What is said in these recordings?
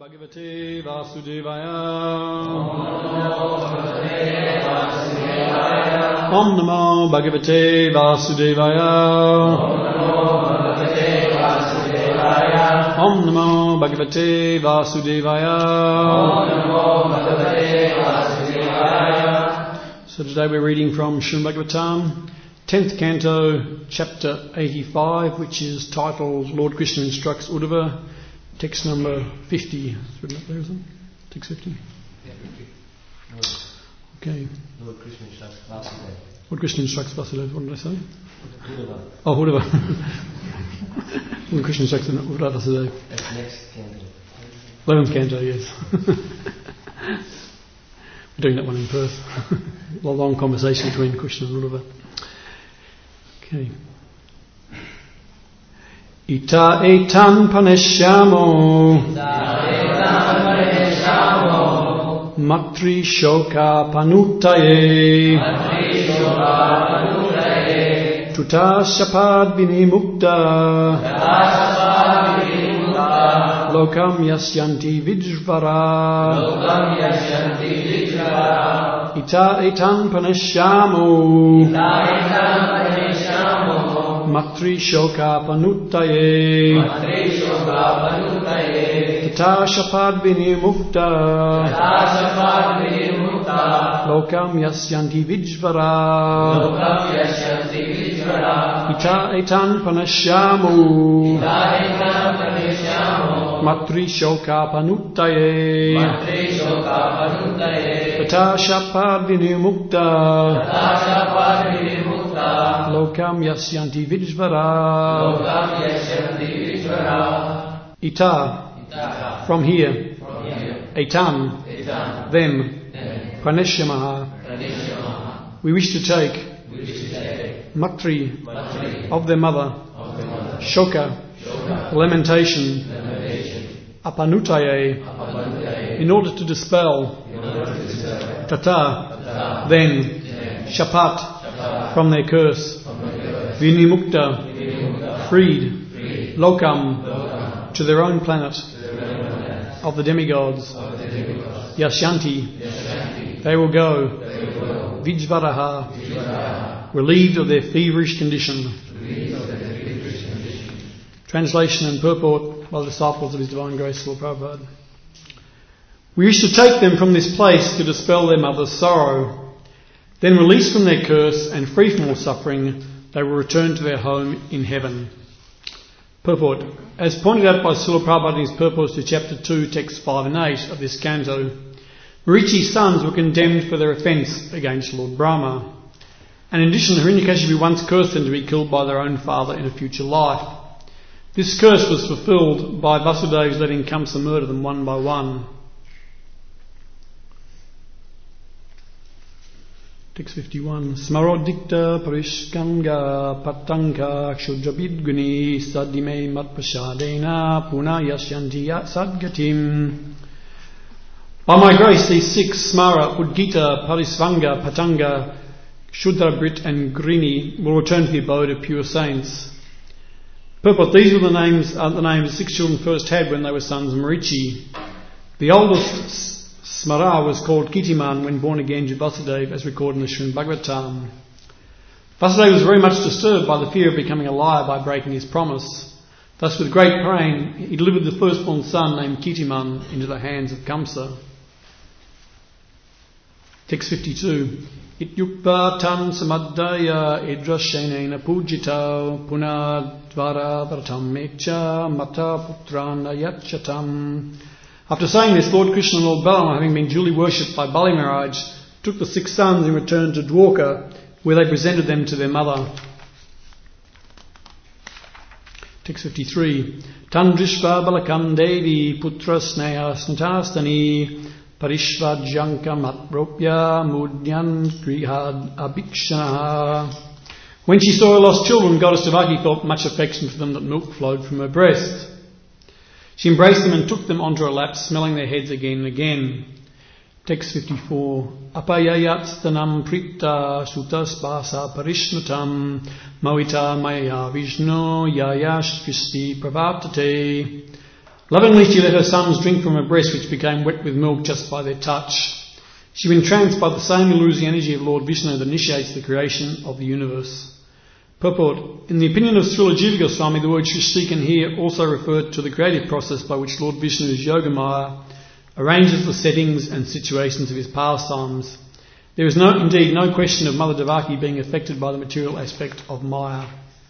Bhagavate Vasudevaya. Om Namo Bhagavate Vasudevaya. Om Namo Bhagavate Vasudevaya. So today we're reading from Srimad Bhagavatam, 10th canto, chapter 85, which is titled Lord Krishna Instructs Uddhava, text number 50. It's written up there, isn't it? Text 50? Yeah, 50. Okay. Lord Krishna instructs Vasudeva. Lord Krishna instructs Vasudeva. What did I say? Uddhava. Oh, Uddhava. Lord Krishna instructs Uddhava Vasudeva. That's next canto. 11th canto, yes. We're doing that one in Perth. A long conversation between Krishna and Uddhava. Okay. Ita etan paneshyamo matri shoka panutaye tuta shapad vinimukta lokam yasyanti vijvara ita etan paneshyamo matri shoka panutaye tata shapad vinimukta lokam yasyanti vijvara ita etan panasyamu matri shoka panutaye tata shapad vinimukta lokam yasyanti vijvara. Ita, from here. Etan, them. Praneshyamaha, we wish to take. Matri, of their mother. Shoka, lamentation. Apanutaye, in order to dispel. Tata, then. Shapat, from their curse. Vinimukta, freed. Lokam, to their own planet. Of the demigods. Yasyanti, they will go. Vijvaraha, relieved of their feverish condition. Translation and purport by the disciples of His Divine Grace, Lord Prabhupada. We wish to take them from this place to dispel their mother's sorrow. Then, released from their curse and free from all suffering, they will return to their home in heaven. Purport. As pointed out by Srila Prabhupada in his purport to chapter 2, texts 5 and 8 of this canto, Marichi's sons were condemned for their offence against Lord Brahma. And in addition, Hiranyakashipu once cursed them to be killed by their own father in a future life. This curse was fulfilled by Vasudeva's letting Kamsa murder them one by one. Text 51. Smarodikta parishkanga patanka kshudrabidguni sadime matprashadena puna yashyanti sadgatim. By my grace, these six, Smara, Udgita, Parisvanga, Patanga, Kshudrabrit and Grini, will return to the abode of pure saints. Purport. These were the names the six children first had when they were sons of Marichi. The oldest, Smara, was called Kitiman when born again to Vasudeva, as recorded in the Srimad Bhagavatam. Vasudeva was very much disturbed by the fear of becoming a liar by breaking his promise. Thus, with great pain, he delivered the firstborn son named Kitiman into the hands of Kamsa. Text 52. Ityukta tan samadaya idrashenena pujita punadvara vratam mekcha mata putrana yachatam. After saying this, Lord Krishna and Lord Balama, having been duly worshipped by Bali Maharaj, took the six sons and returned to Dwarka, where they presented them to their mother. Text 53. Tandrishva balakam devi putra sneha snatastani parishvajyanka matropya mudyan grihad abhikshanaha. When she saw her lost children, Goddess Devaki felt much affection for them that milk flowed from her breast. She embraced them and took them onto her lap, smelling their heads again and again. Text 54. Apayayat stanam prikta sutaspasa parishnatam mawita maya vishno yayash kristi pravartate. Lovingly she let her sons drink from her breast, which became wet with milk just by their touch. She was entranced by the same illusory energy of Lord Vishnu that initiates the creation of the universe. Purport. In the opinion of Srila Jiva Goswami, the word Srishti can here also refer to the creative process by which Lord Vishnu's Yogamaya arranges the settings and situations of his pastimes. There is indeed no question of Mother Devaki being affected by the material aspect of Maya.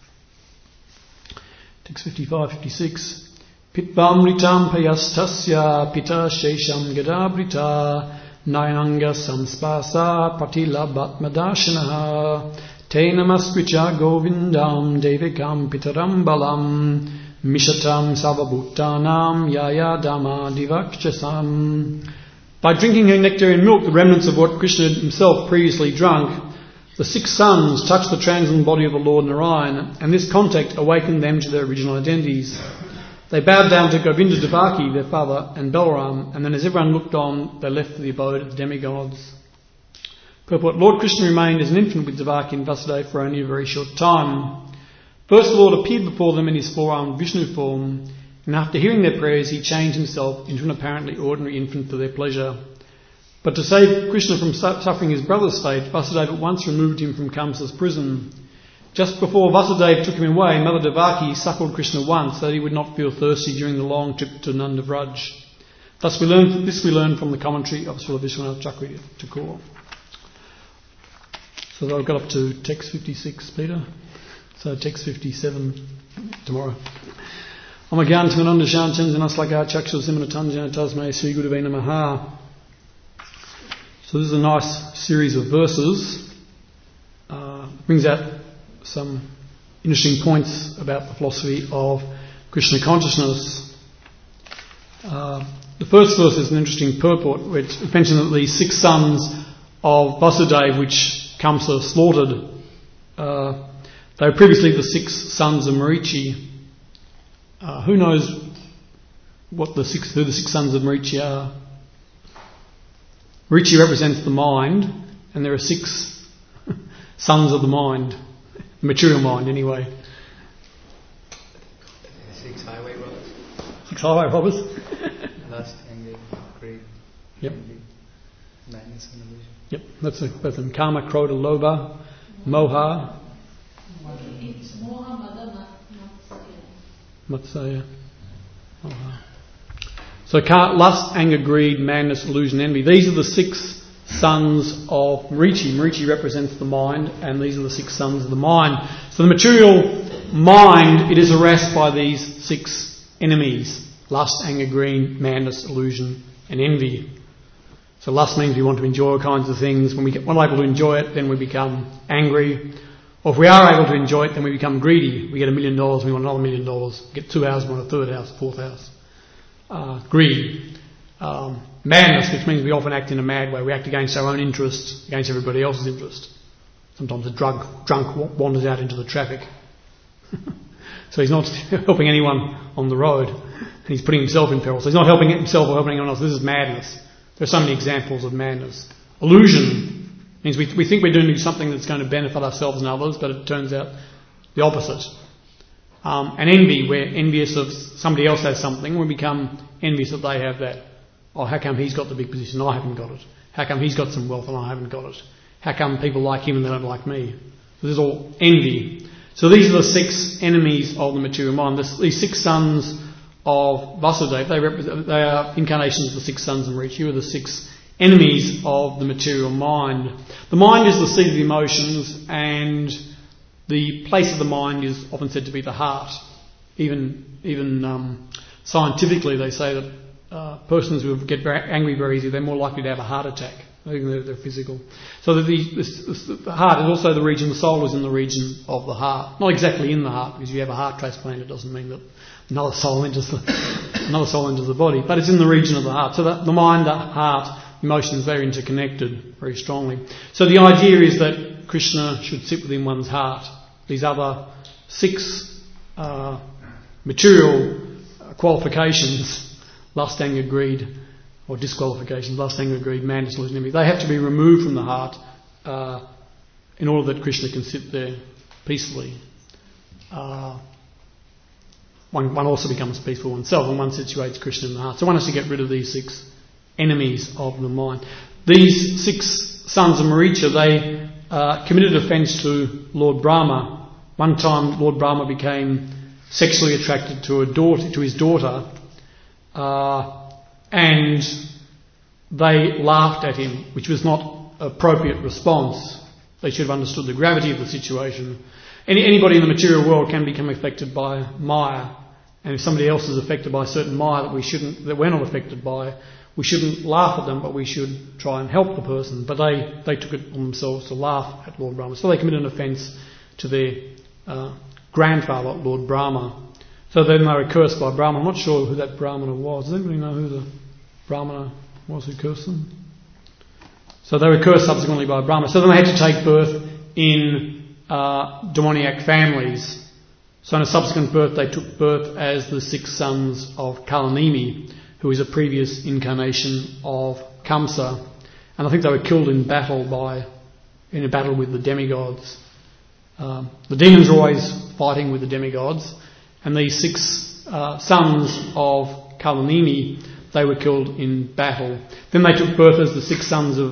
Text 55-56. Pitvamritam payastasya pita shesham gadabrita nayananga samspasa patilabatmadashanaha te namaskricha govindam devikam pitaram balam mishatam savabhutanam yaya dhamma divakshasam. By drinking her nectar and milk, the remnants of what Krishna himself previously drunk, the 6 sons touched the transcendent body of the Lord Narayan, and this contact awakened them to their original identities. They bowed down to Govinda Devaki, their father, and Balaram, and then as everyone looked on, they left for the abode of the demigods. Purport. Lord Krishna remained as an infant with Devaki and Vasudeva for only a very short time. First the Lord appeared before them in his 4-armed Vishnu form, and after hearing their prayers he changed himself into an apparently ordinary infant for their pleasure. But to save Krishna from suffering his brother's fate, Vasudeva at once removed him from Kamsa's prison. Just before Vasudeva took him away, Mother Devaki suckled Krishna once so that he would not feel thirsty during the long trip to Nanda Vraj. Thus we learn from the commentary of Srila Vishwanath Chakravarti Thakur. So I've got up to text 56, Peter. So text 57 tomorrow. Amagantamananda Shantanjanaslaga Chakshul Simanatanjana Tasmai Sri Gurave Namaha. So this is a nice series of verses. Brings out some interesting points about the philosophy of Krishna consciousness. The first verse is an interesting purport, which mentions that the 6 sons of Vasudeva, which Kamsa slaughtered, they were previously the 6 sons of Marichi. Who knows who the 6 sons of Marichi are? Marichi represents the mind, and there are 6 sons of the mind, the material mind anyway. 6 highway robbers. 6 highway robbers. Lust, anger, greed, yep. envy, madness, and illusion. Yep, that's them. Kama, Krodha, Lobha, Moha. It's Moha, Mada, Matsaya. Moha. So lust, anger, greed, madness, illusion, envy. These are the 6 sons of Marichi. Marichi represents the mind, and these are the 6 sons of the mind. So the material mind, it is harassed by these 6 enemies: lust, anger, greed, madness, illusion, and envy. So lust means we want to enjoy all kinds of things. When we're not able to enjoy it, then we become angry. Or if we are able to enjoy it, then we become greedy. We get $1 million, we want another $1 million. We get 2 houses, we want a 3rd house, 4th house. Greed. Madness, which means we often act in a mad way. We act against our own interests, against everybody else's interest. Sometimes a drunk wanders out into the traffic. So he's not helping anyone on the road, and he's putting himself in peril. So he's not helping himself or helping anyone else. This is madness. There are so many examples of madness. Illusion means we think we're doing something that's going to benefit ourselves and others, but it turns out the opposite. And envy, we're envious of somebody else has something, we become envious that they have that. Oh, how come he's got the big position and I haven't got it? How come he's got some wealth and I haven't got it? How come people like him and they don't like me? So this is all envy. So these are the 6 enemies of the material mind. These 6 sons of Vasudeva, they are incarnations of the 6 sons of Marichi, who are the 6 enemies of the material mind. The mind is the seat of the emotions, and the place of the mind is often said to be the heart. Even scientifically, they say that persons who get very angry very easily, they're more likely to have a heart attack. I think they're physical. So the heart is also the region, the soul is in the region of the heart. Not exactly in the heart, because you have a heart transplant, it doesn't mean that another soul enters the body, but it's in the region of the heart. So the mind, the heart, emotions, they're interconnected very strongly. So the idea is that Krishna should sit within one's heart. These other 6 material qualifications, lust, anger, greed, or disqualifications, lust, anger, greed, madness, illusion, envy, they have to be removed from the heart in order that Krishna can sit there peacefully. one also becomes peaceful oneself, and one situates Krishna in the heart. So one has to get rid of these 6 enemies of the mind. These 6 sons of Maricha, they committed offence to Lord Brahma. One time Lord Brahma became sexually attracted to his daughter, and they laughed at him, which was not an appropriate response. They should have understood the gravity of the situation. Anybody in the material world can become affected by Maya, and if somebody else is affected by a certain Maya that we're not affected by, we shouldn't laugh at them, but we should try and help the person. But they took it on themselves to laugh at Lord Brahma. So they committed an offence to their grandfather, Lord Brahma. So then they were cursed by Brahma. I'm not sure who that Brahmana was. Does anybody know who the Brahmana was who cursed them? So they were cursed subsequently by Brahma. So then they had to take birth in demoniac families. So in a subsequent birth they took birth as the 6 sons of Kalanemi, who is a previous incarnation of Kamsa. And I think they were killed in a battle with the demigods. The demons are always fighting with the demigods, and these 6 sons of Kalanemi, they were killed in battle. Then they took birth as the 6 sons of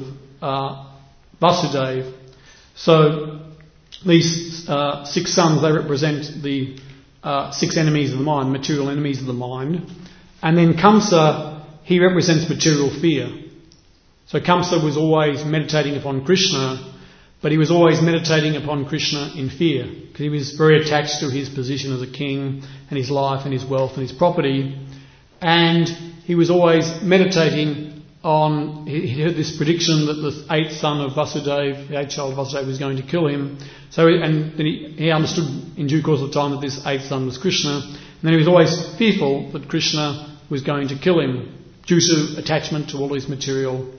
Vasudeva. So these 6 sons, they represent the 6 enemies of the mind, material enemies of the mind. And then Kamsa, he represents material fear. So Kamsa was always meditating upon Krishna, but he was always meditating upon Krishna in fear, because he was very attached to his position as a king and his life and his wealth and his property. And he was always meditating on, he heard this prediction that the 8th son of Vasudeva, the 8th child of Vasudeva, was going to kill him. So, and then he understood in due course of time that this 8th son was Krishna. And then he was always fearful that Krishna was going to kill him due to attachment to all these material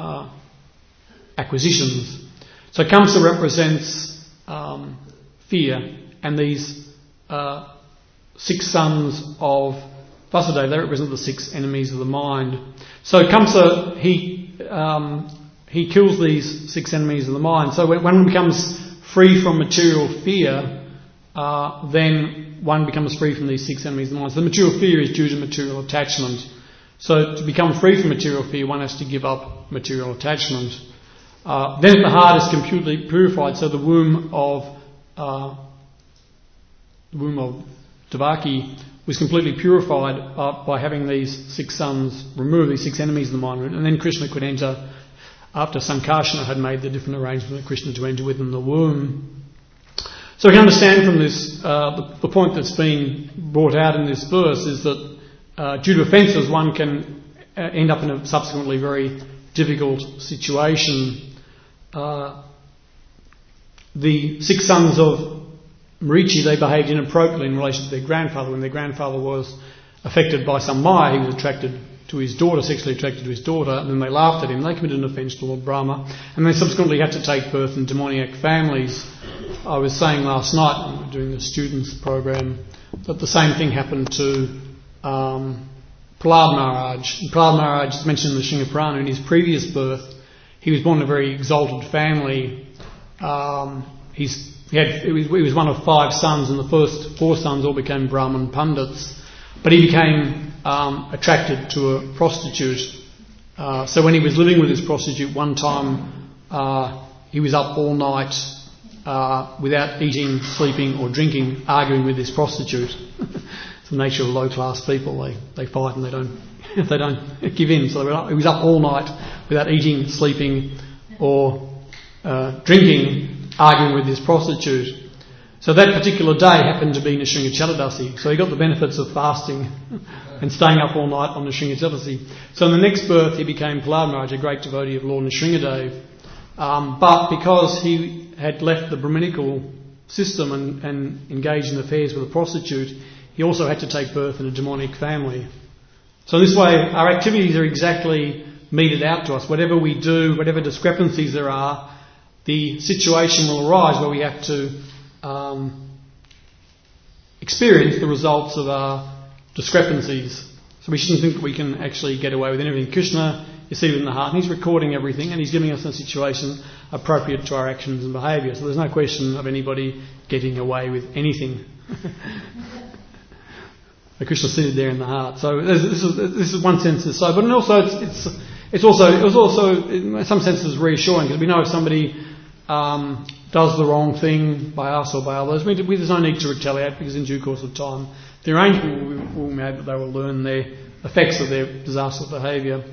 acquisitions. So Kamsa represents fear, and these 6 sons of Vasudeva, they represent the 6 enemies of the mind. So Kamsa, he kills these 6 enemies of the mind. So when one becomes free from material fear, then one becomes free from these 6 enemies of the mind. So the material fear is due to material attachment. So to become free from material fear, one has to give up material attachment. Then the heart is completely purified. So the womb of Devaki was completely purified by having these 6 sons remove these 6 enemies of the mind, and then Krishna could enter after Sankarsana had made the different arrangement of Krishna to enter within the womb. So we can understand from this the point that's being brought out in this verse is that due to offences one can end up in a subsequently very difficult situation. The 6 sons of Marichi, they behaved inappropriately in relation to their grandfather. When their grandfather was affected by some Maya, he was attracted to his daughter, sexually attracted to his daughter, and then they laughed at him. They committed an offence to Lord Brahma, and they subsequently had to take birth in demoniac families. I was saying last night, when we were doing the students program, that the same thing happened to Prahlad Maharaj. And Prahlad Maharaj is mentioned in the Shinga Purana. In his previous birth, he was born in a very exalted family. He was one of 5 sons, and the first 4 sons all became Brahmin Pandits. But he became attracted to a prostitute. So when he was living with this prostitute, one time he was up all night without eating, sleeping or drinking, arguing with this prostitute. It's the nature of low-class people. They fight and they don't give in. So he was up all night without eating, sleeping or drinking, arguing with this prostitute. So that particular day happened to be Nrsimha Chaturdashi. So he got the benefits of fasting and staying up all night on Nrsimha Chaturdashi. So in the next birth he became Prahlad Maharaj, a great devotee of Lord Nrsimhadev. But because he had left the Brahminical system and engaged in affairs with a prostitute, he also had to take birth in a demonic family. So this way our activities are exactly meted out to us. Whatever we do, whatever discrepancies there are, the situation will arise where we have to experience the results of our discrepancies. So we shouldn't think that we can actually get away with anything. Krishna is seated in the heart and he's recording everything and he's giving us a situation appropriate to our actions and behaviour. So there's no question of anybody getting away with anything. Krishna seated there in the heart. So this is one sense is so, but also it was also in some senses reassuring, because we know if somebody does the wrong thing by us or by others, there's no need to retaliate, because in due course of time the arrangement will be made that they will learn the effects of their disastrous behaviour.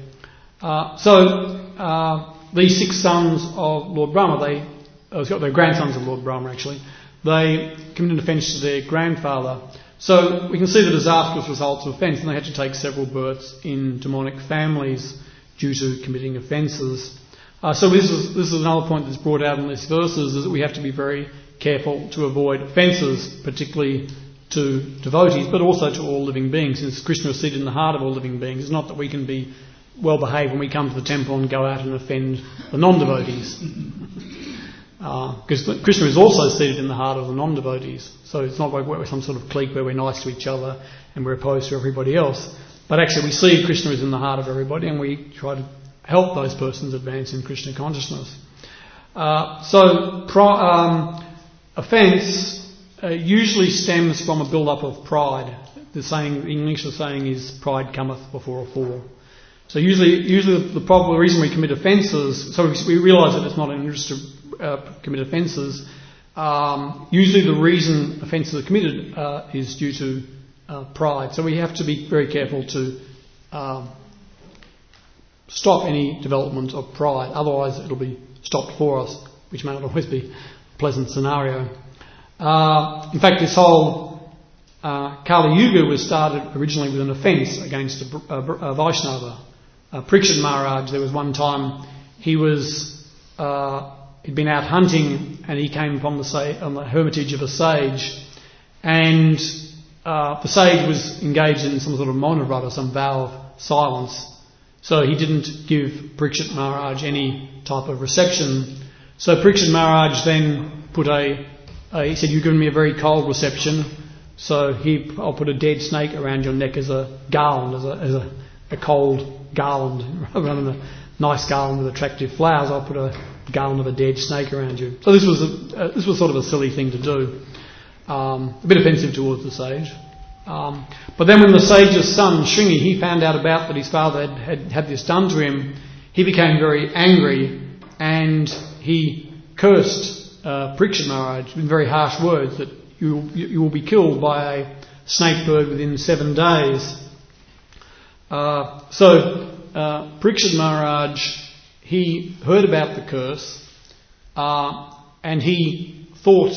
These 6 sons of Lord Brahma, they're grandsons of Lord Brahma actually, they committed offence to their grandfather. So we can see the disastrous results of offence, and they had to take several births in demonic families due to committing offences. So this is another point that's brought out in these verses, is that we have to be very careful to avoid offences, particularly to devotees, but also to all living beings, since Krishna is seated in the heart of all living beings. It's not that we can be well behaved when we come to the temple and go out and offend the non-devotees. Because Krishna is also seated in the heart of the non-devotees. So it's not like we're some sort of clique where we're nice to each other and we're opposed to everybody else. But actually we see Krishna is in the heart of everybody, and we try to help those persons advance in Krishna consciousness. Offence usually stems from a build-up of pride. The English saying is, pride cometh before a fall. So usually the reason we commit offences, so we realise that it's not an interest to commit offences. Usually the reason offences are committed is due to pride. So we have to be very careful to stop any development of pride. Otherwise it'll be stopped for us, which may not always be a pleasant scenario. In fact, this whole Kali Yuga was started originally with an offence against a Vaishnava. Parikshit Maharaj, there was one time he'd been out hunting, and he came upon the hermitage of a sage, and the sage was engaged in some sort of monavrata, some vow of silence. So he didn't give Parikshit Maharaj any type of reception. So Parikshit Maharaj then he said, "You've given me a very cold reception, so I'll put a dead snake around your neck as a garland, as a cold garland, rather than a nice garland with attractive flowers. I'll put a garland of a dead snake around you." So this was sort of a silly thing to do, a bit offensive towards the sage. But then when the sage's son Shringi, he found out that his father had this done to him, he became very angry, and he cursed Parikshit Maharaj in very harsh words, that you will be killed by a snake bird within 7 days. So Parikshit Maharaj, he heard about the curse, and he thought,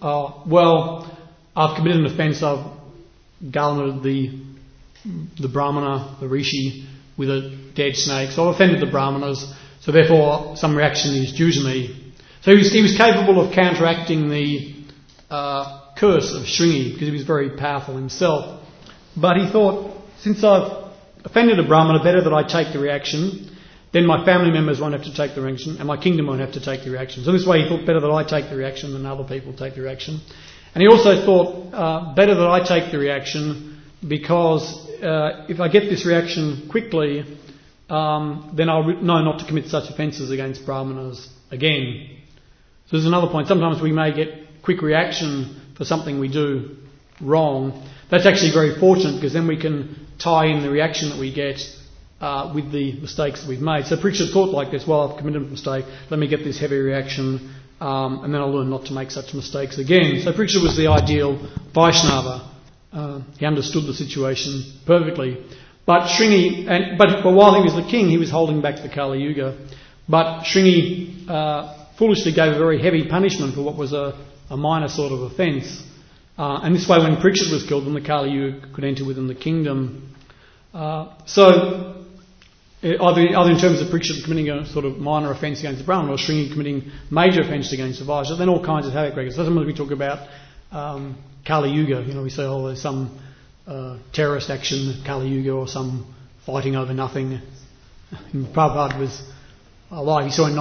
I've committed an offence, I've garlanded the Brahmana, the Rishi, with a dead snake, so I've offended the Brahmanas, so therefore some reaction is due to me. So he was capable of counteracting the curse of Shringi, because he was very powerful himself. But he thought, since I've offended a Brahmana, better that I take the reaction, then my family members won't have to take the reaction, and my kingdom won't have to take the reaction. So this way he thought, better that I take the reaction than other people take the reaction. And he also thought, better that I take the reaction, because if I get this reaction quickly, then I'll know not to commit such offences against Brahmanas again. So there's another point. Sometimes we may get quick reaction for something we do wrong. That's actually very fortunate, because then we can tie in the reaction that we get with the mistakes that we've made. So Parikshit thought like this, I've committed a mistake, let me get this heavy reaction, and then I'll learn not to make such mistakes again. So Parikshit was the ideal Vaishnava. He understood the situation perfectly. But Shringi, but while he was the king, he was holding back the Kali Yuga. But Shringi foolishly gave a very heavy punishment for what was a minor sort of offence. And this way, when Parikshit was killed, then the Kali Yuga could enter within the kingdom. So either in terms of Parikshit committing a sort of minor offence against the Brahman, or Shringi committing major offence against the Vaishya, then all kinds of havoc breakers. So sometimes we talk about Kali Yuga, we say, there's some terrorist action, Kali Yuga, or some fighting over nothing. Prabhupada was alive. He saw in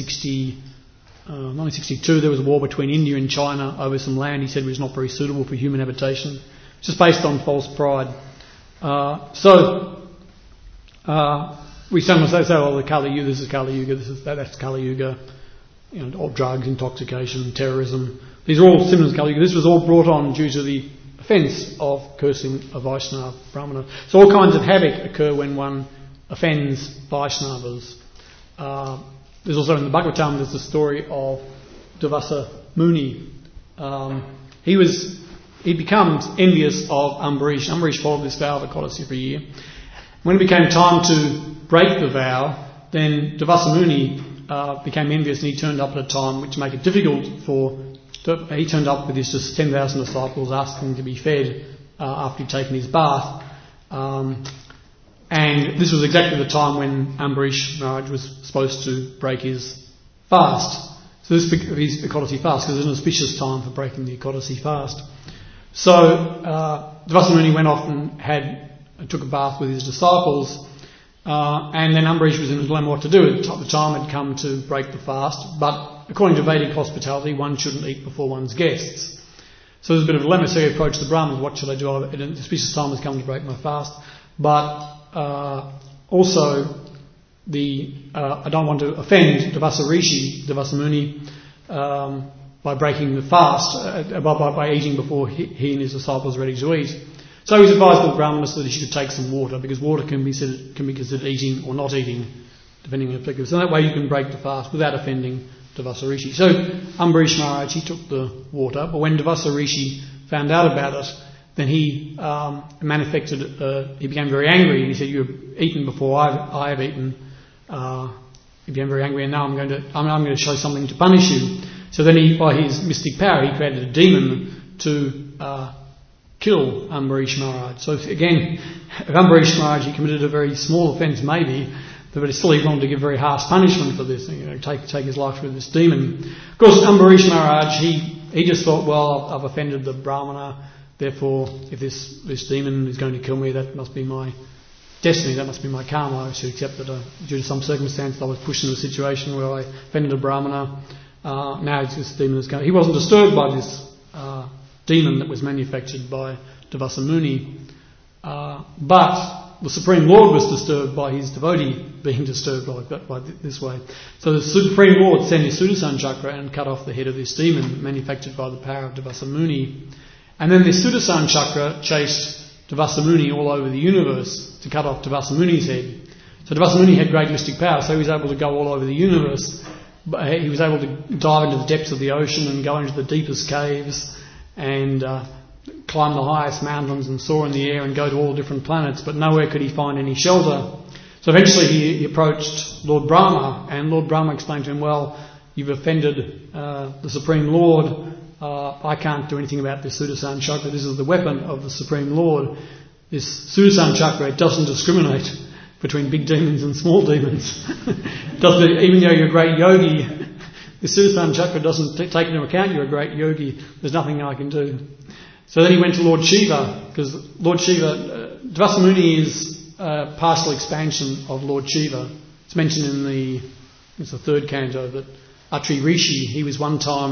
1962 there was a war between India and China over some land he said was not very suitable for human habitation, just based on false pride. We sometimes say, the Kali Yuga, this is Kali Yuga, that's Kali Yuga, all drugs, intoxication, terrorism. These are all symptoms of Kali Yuga. This was all brought on due to the offence of cursing a Vaishnava Brahmana. So all kinds of havoc occur when one offends Vaishnavas. There's also in the Bhagavatam, there's the story of Durvasa Muni. He becomes envious of Ambarish. Ambarish followed this vow of the goddess every year. When it became time to break the vow, then Durvasa Muni became envious, and he turned up at a time which made it difficult he turned up with his just 10,000 disciples asking to be fed after he'd taken his bath. And this was exactly the time when Ambarish Maharaj was supposed to break his fast. So this is his Ekadasi fast, because it's an auspicious time for breaking the Ekadasi fast. So Durvasa Muni went off and took a bath with his disciples, and then Ambarish was in a dilemma what to do. The time had come to break the fast, but according to Vedic hospitality, one shouldn't eat before one's guests. So there's a bit of a dilemma. So he approached the Brahmins, what should I do? An auspicious time has come to break my fast, but also I don't want to offend Durvasa Muni, by breaking the fast, by eating before he and his disciples are ready to eat. So he was advised by the Brahmanas that he should take some water, because water can be considered eating or not eating, depending on the applicable. So that way you can break the fast without offending Durvasa Rishi. So Ambarish Maharaj, he took the water, but when Durvasa Rishi found out about it, then he he became very angry, and he said, "You've eaten before I have eaten." He became very angry, and now I'm going to show something to punish you. So then by his mystic power, he created a demon to kill Ambarish Maharaj. So again, if Ambarish Maharaj, he committed a very small offence maybe, but still he wanted to give very harsh punishment for this, take his life with this demon. Of course, Ambarish Maharaj, he just thought, well, I've offended the Brahmana, therefore if this demon is going to kill me, that must be my destiny, that must be my karma. I should accept that due to some circumstance I was pushed into a situation where I offended a Brahmana. Now this demon is going. He wasn't disturbed by this demon that was manufactured by Durvasa Muni, but the Supreme Lord was disturbed by his devotee being disturbed by this way. So the Supreme Lord sent his Sudarsana Chakra and cut off the head of this demon manufactured by the power of Durvasa Muni. And then this Sudarsana Chakra chased Durvasa Muni all over the universe to cut off Durvasa Muni's head. So Durvasa Muni had great mystic power, so he was able to go all over the universe. He was able to dive into the depths of the ocean and go into the deepest caves and climb the highest mountains and soar in the air and go to all different planets, but nowhere could he find any shelter. So eventually he approached Lord Brahma, and Lord Brahma explained to him, well, you've offended the Supreme Lord. I can't do anything about this Sudarsana Chakra. This is the weapon of the Supreme Lord. This Sudarsana Chakra, it doesn't discriminate between big demons and small demons. Even though you're a great yogi, the Sudarsana Chakra doesn't take into account you're a great yogi. There's nothing I can do. So then he went to Lord Shiva, because Lord Shiva, Durvasa Muni is a partial expansion of Lord Shiva. It's mentioned in the third canto that Atri Rishi, he was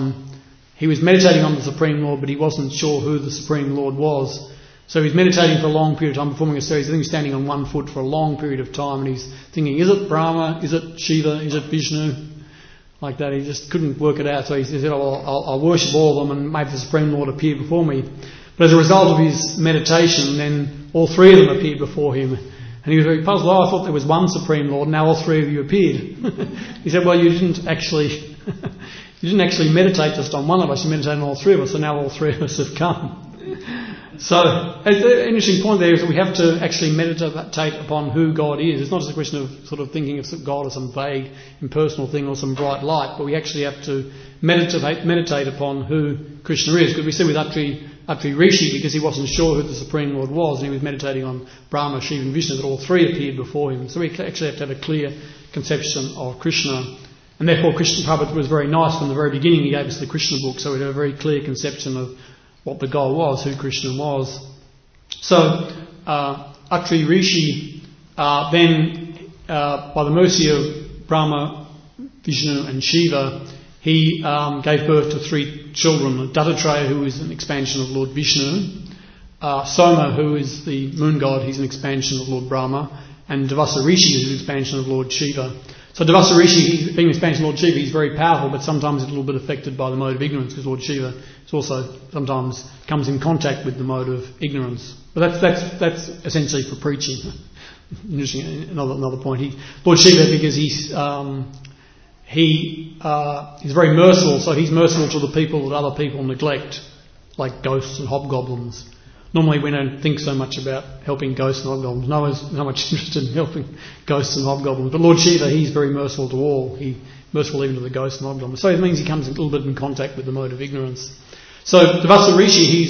meditating on the Supreme Lord, but he wasn't sure who the Supreme Lord was. So he's meditating for a long period of time, performing a series. I think he's standing on one foot for a long period of time, and he's thinking, is it Brahma? Is it Shiva? Is it Vishnu? Like that. He just couldn't work it out. So he said, I'll worship all of them and make the Supreme Lord appear before me. But as a result of his meditation, then all three of them appeared before him. And he was very puzzled. I thought there was one Supreme Lord, now all three of you appeared. He said, well, you didn't actually meditate just on one of us, you meditated on all three of us, so now all three of us have come. So, an interesting point there is that we have to actually meditate upon who God is. It's not just a question of sort of thinking of God as some vague, impersonal thing or some bright light, but we actually have to meditate upon who Krishna is. Because we see with Atri Rishi, because he wasn't sure who the Supreme Lord was, and he was meditating on Brahma, Shiva and Vishnu, that all three appeared before him. So we actually have to have a clear conception of Krishna. And therefore Krishna Prabhupada was very nice from the very beginning. He gave us the Krishna book, so we have a very clear conception of what the God was, who Krishna was. So Atri Rishi then, by the mercy of Brahma, Vishnu and Shiva, he gave birth to three children. Dattatreya, who is an expansion of Lord Vishnu, Soma, who is the moon god, he's an expansion of Lord Brahma, and Durvasa Rishi is an expansion of Lord Shiva. So Devasa Rishi, being the expansion of Lord Shiva, he's very powerful, but sometimes a little bit affected by the mode of ignorance, because Lord Shiva is also sometimes comes in contact with the mode of ignorance. But that's essentially for preaching. Interesting. Another point. Lord Shiva, because he's very merciful, so he's merciful to the people that other people neglect, like ghosts and hobgoblins. Normally we don't think so much about helping ghosts and hobgoblins. No one's not much interested in helping ghosts and hobgoblins. But Lord Shiva, he's very merciful to all. He's merciful even to the ghosts and hobgoblins. So it means he comes a little bit in contact with the mode of ignorance. So Devasa Rishi, he's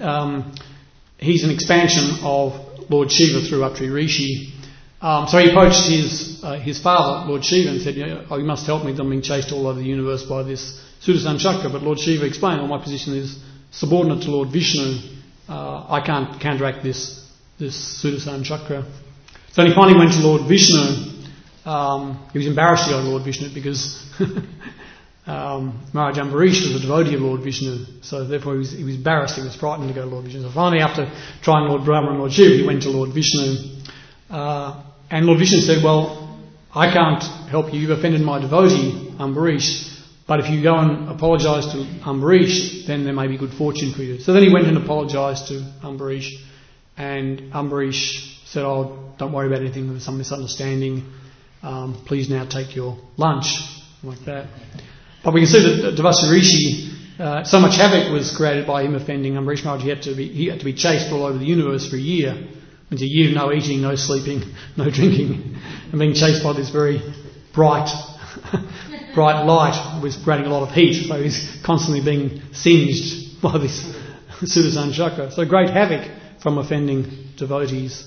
an expansion of Lord Shiva through Atri Rishi. So he approached his father, Lord Shiva, and said, you must help me. I'm being chased all over the universe by this Sudarsana Chakra. But Lord Shiva explained, my position is subordinate to Lord Vishnu. I can't counteract this Sudarsana Chakra. So he finally went to Lord Vishnu. He was embarrassed to go to Lord Vishnu because Maharaj Ambarish was a devotee of Lord Vishnu. So therefore he was embarrassed, he was frightened to go to Lord Vishnu. So finally, after trying Lord Brahma and Lord Shiva, he went to Lord Vishnu. And Lord Vishnu said, well, I can't help you. You've offended my devotee, Ambarish. But if you go and apologise to Ambarish, then there may be good fortune for you. So then he went and apologised to Ambarish. And Ambarish said, don't worry about anything. There was some misunderstanding. Please now take your lunch. Like that. But we can see that Devasa Rishi, so much havoc was created by him offending Ambarish Maharaj. He had to be chased all over the universe for a year. It was a year of no eating, no sleeping, no drinking, and being chased by this very bright light was creating a lot of heat. So he's constantly being singed by this Sudarsana Chakra. So great havoc from offending devotees.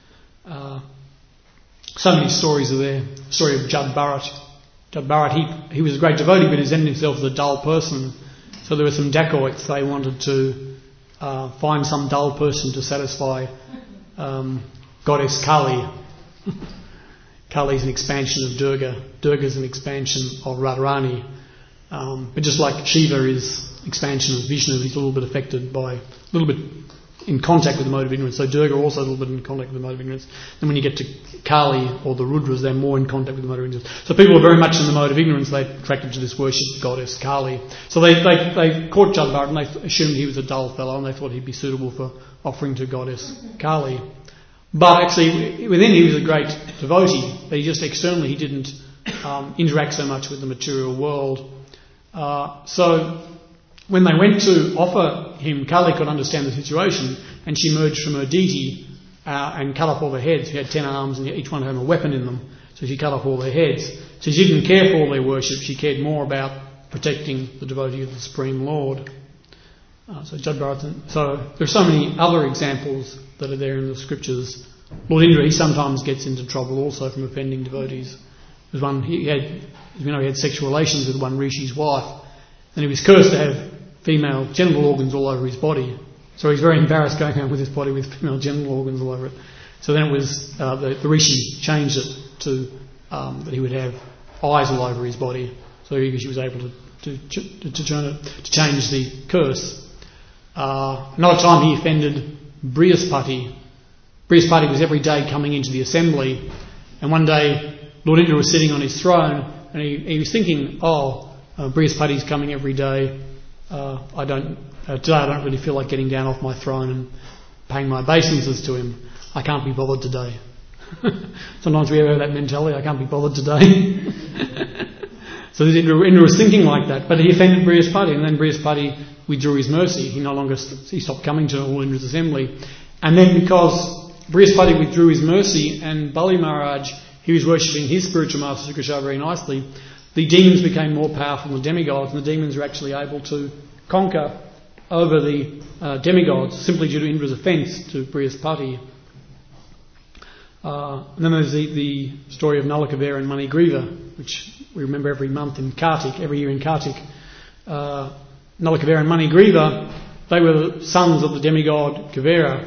So many stories are there. The story of Jad Bharat. Jad Bharat, he was a great devotee, but he presented himself as a dull person. So there were some dacoits. They wanted to find some dull person to satisfy goddess Kali. Kali is an expansion of Durga. Durga is an expansion of Radharani. But just like Shiva is expansion of Vishnu, he's a little bit affected by, a little bit in contact with the mode of ignorance. So Durga also a little bit in contact with the mode of ignorance. Then when you get to Kali or the Rudras, they're more in contact with the mode of ignorance. So people are very much in the mode of ignorance. They're attracted to this worship goddess Kali. So they caught Jad Bharat and they assumed he was a dull fellow and they thought he'd be suitable for offering to goddess Kali. But actually, within he was a great devotee, but he just externally he didn't interact so much with the material world. So when they went to offer him, Kali could understand the situation, and she emerged from her deity and cut off all their heads. She had 10 arms, and each one had a weapon in them. So she cut off all their heads. So she didn't care for all their worship. She cared more about protecting the devotee of the Supreme Lord. So there are so many other examples that are there in the scriptures. Lord Indra, he sometimes gets into trouble also from offending devotees. There's one, he had sexual relations with one rishi's wife, and he was cursed to have female genital organs all over his body. So he's very embarrassed going around with his body with female genital organs all over it. So then it was the rishi changed it to that he would have eyes all over his body. So she was able to change the curse. Another time he offended Brihaspati. Brihaspati was every day coming into the assembly, and one day Lord Indra was sitting on his throne, and he was thinking, Brihaspati's coming every day. Today I don't really feel like getting down off my throne and paying my obeisances to him. I can't be bothered today. Sometimes we have that mentality, I can't be bothered today. So Indra was thinking like that, but he offended Brihaspati, and then Brihaspati withdrew his mercy. He stopped coming to Lord Indra's assembly. And then because Brihaspati withdrew his mercy and Bali Maharaj, he was worshipping his spiritual master Sukrasha very nicely, the demons became more powerful than the demigods, and the demons were actually able to conquer over the demigods simply due to Indra's offence to Brihaspati. And then there's the story of Nalakavera and Manigriva, which we remember every year in Kartik. Nalakavera and Manigriva, they were the sons of the demigod Kavera.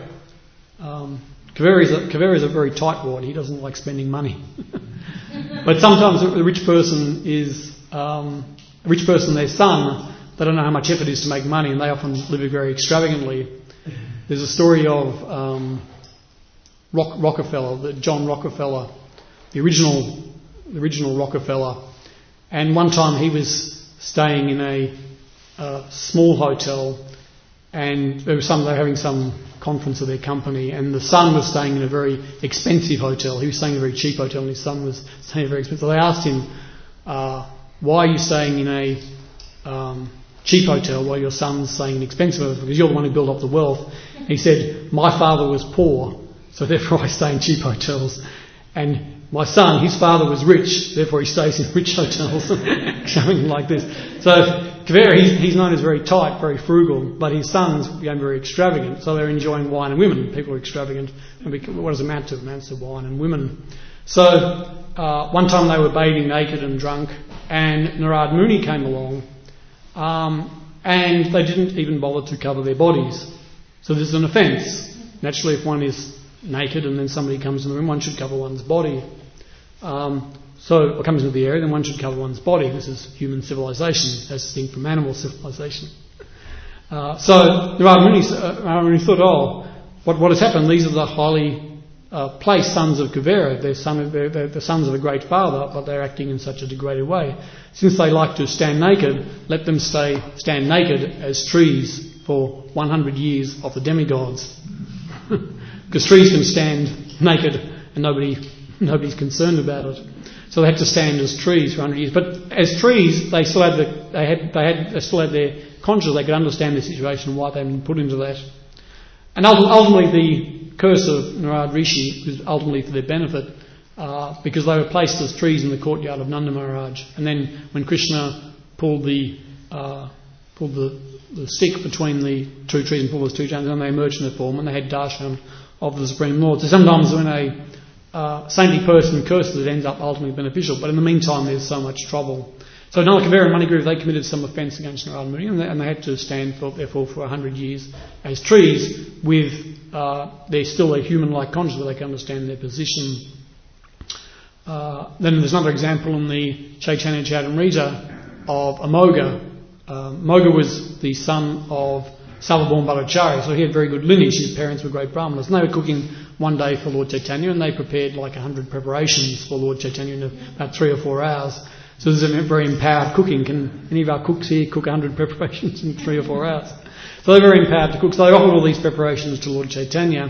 Kavera is a very tightwad. He doesn't like spending money. But sometimes a rich person, their son, they don't know how much effort it is to make money, and they often live very extravagantly. There's a story of Rockefeller, John Rockefeller, the original the original Rockefeller. And one time he was staying in a small hotel, and they were having some conference of their company, and the son was staying in a very expensive hotel. He was staying in a very cheap hotel, and his son was staying in a very expensive. So they asked him, why are you staying in a cheap hotel while your son's staying in an expensive hotel? Because you're the one who built up the wealth. And he said, my father was poor, so therefore I stay in cheap hotels. And my son, his father was rich, therefore he stays in rich hotels. Something like this. So Kaveri, he's known as very tight, very frugal, but his sons became very extravagant. So they're enjoying wine and women. People are extravagant. And what does it amount to? It amounts to wine and women. So one time they were bathing naked and drunk, and Narad Muni came along, and they didn't even bother to cover their bodies. So this is an offence. Naturally, if one is naked and then somebody comes in the room, one should cover one's body. Or comes into the area, then one should cover one's body. This is human civilization, as distinct from animal civilization. So Narad Muni thought, what has happened? These are the highly placed sons of Kuvera. They're the sons of a great father, but they're acting in such a degraded way. Since they like to stand naked, let them stand naked as trees for 100 years of the demigods. Because trees can stand naked and nobody's concerned about it. So they had to stand as trees for 100 years. But as trees, they still had their conscience. They could understand the situation and why they'd been put into that. And ultimately, the curse of Narad Rishi was ultimately for their benefit, because they were placed as trees in the courtyard of Nanda Maharaj. And then when Krishna pulled the stick between the two trees and pulled those two chains, then they emerged in their form, and they had darshan of the Supreme Lord. So sometimes when a saintly person curses, it ends up ultimately beneficial. But in the meantime, there's so much trouble. So Nala Kaveri and Manigriva, they committed some offence against Narad Muni, and they had to stand therefore for 100 years as trees with they're still a human-like conscience where they can understand their position. Then there's another example in the Chaitanya Charitamrita of Amoga. Moga was the son of Sarvabhauma Bhattacharya, so he had very good lineage. His parents were great brahmanas. And they were cooking one day for Lord Chaitanya, and they prepared like 100 preparations for Lord Chaitanya in about 3 or 4 hours. So this is a very empowered cooking. Can any of our cooks here cook 100 preparations in 3 or 4 hours? So they're very empowered to cook. So they offered all these preparations to Lord Chaitanya.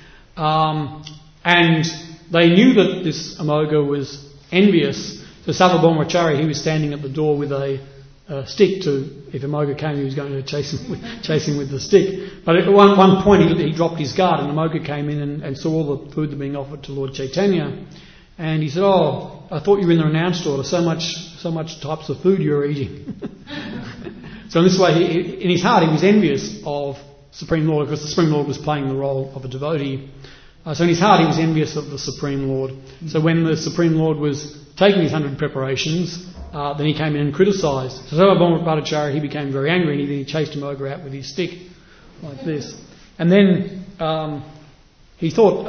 And they knew that this Amoga was envious. So Sarvabhauma Bhattacharya, he was standing at the door with a stick to, if Amoga came, he was going to chase him with the stick. But at one point he dropped his guard, and Amoga came in and saw all the food that being offered to Lord Chaitanya. And he said, I thought you were in the renounced order, so much types of food you're eating. So in this way, in his heart, he was envious of Supreme Lord, because the Supreme Lord was playing the role of a devotee. So in his heart, he was envious of the Supreme Lord. So when the Supreme Lord was taking these 100 preparations, then he came in and criticised. So Sarvabhauma Bhattacharya, he became very angry, and he chased Amoga out with his stick, like this. And then he thought,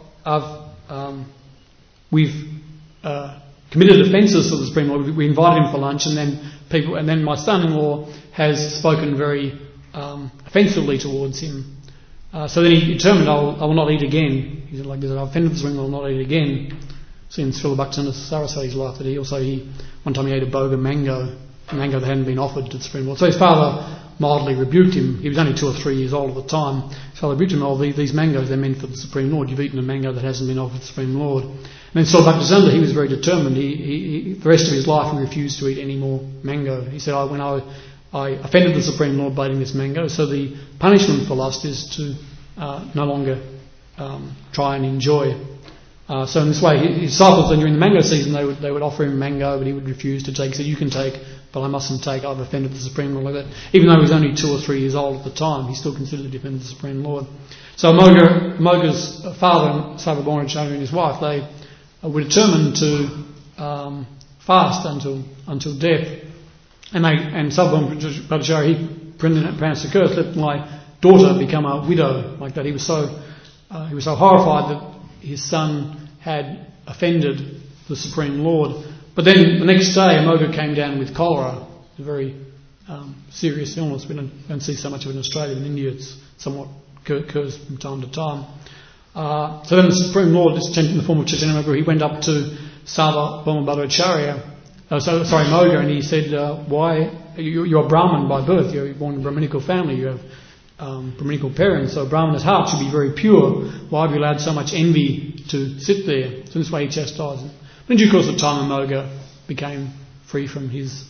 we've committed offences to the Supreme Lord. We invited him for lunch, and then my son-in-law has spoken very offensively towards him. So then he determined, I will not eat again. He said like this, I've offended the Supreme Lord, I will not eat again. So in Srila Bhaktivinoda Saraswati's life, that one time he ate a boga mango, a mango that hadn't been offered to the Supreme Lord. So his father mildly rebuked him. He was only 2 or 3 years old at the time. So he rebuked him, these mangoes, they're meant for the Supreme Lord. You've eaten a mango that hasn't been offered to the Supreme Lord. And then Srila Bhaktivinoda, he was very determined. He the rest of his life, he refused to eat any more mango. He said, when I offended the Supreme Lord by eating this mango, so the punishment for lust is to no longer try and enjoy. So in this way, his disciples, during the mango season, they would offer him mango, but he would refuse to take. He said, you can take, but I mustn't take. I've offended the Supreme Lord like that. Even though he was only 2 or 3 years old at the time, he still considered to offend the Supreme Lord. So Amoga's father, Sarvabhauma Bhattacharya, and his wife, they were determined to fast until death. And Sarvabhauma Bhattacharya, he pronounced the curse, let my daughter become a widow, like that. He was so horrified that his son had offended the Supreme Lord. But then the next day, Amoga came down with cholera, a very serious illness. We don't see so much of it in Australia. In India, it's somewhat occurs from time to time. So then the Supreme Lord, in the form of Chaitanya Mahaprabhu, he went up to Sava Bhumabhadacharya, Moga, and he said, why, you're a Brahmin by birth, you're born in a Brahminical family, you have Brahminical parents, so Brahmana's heart should be very pure. Why have you allowed so much envy to sit there? So this way he chastised him. But in due course of time, Amoga became free from his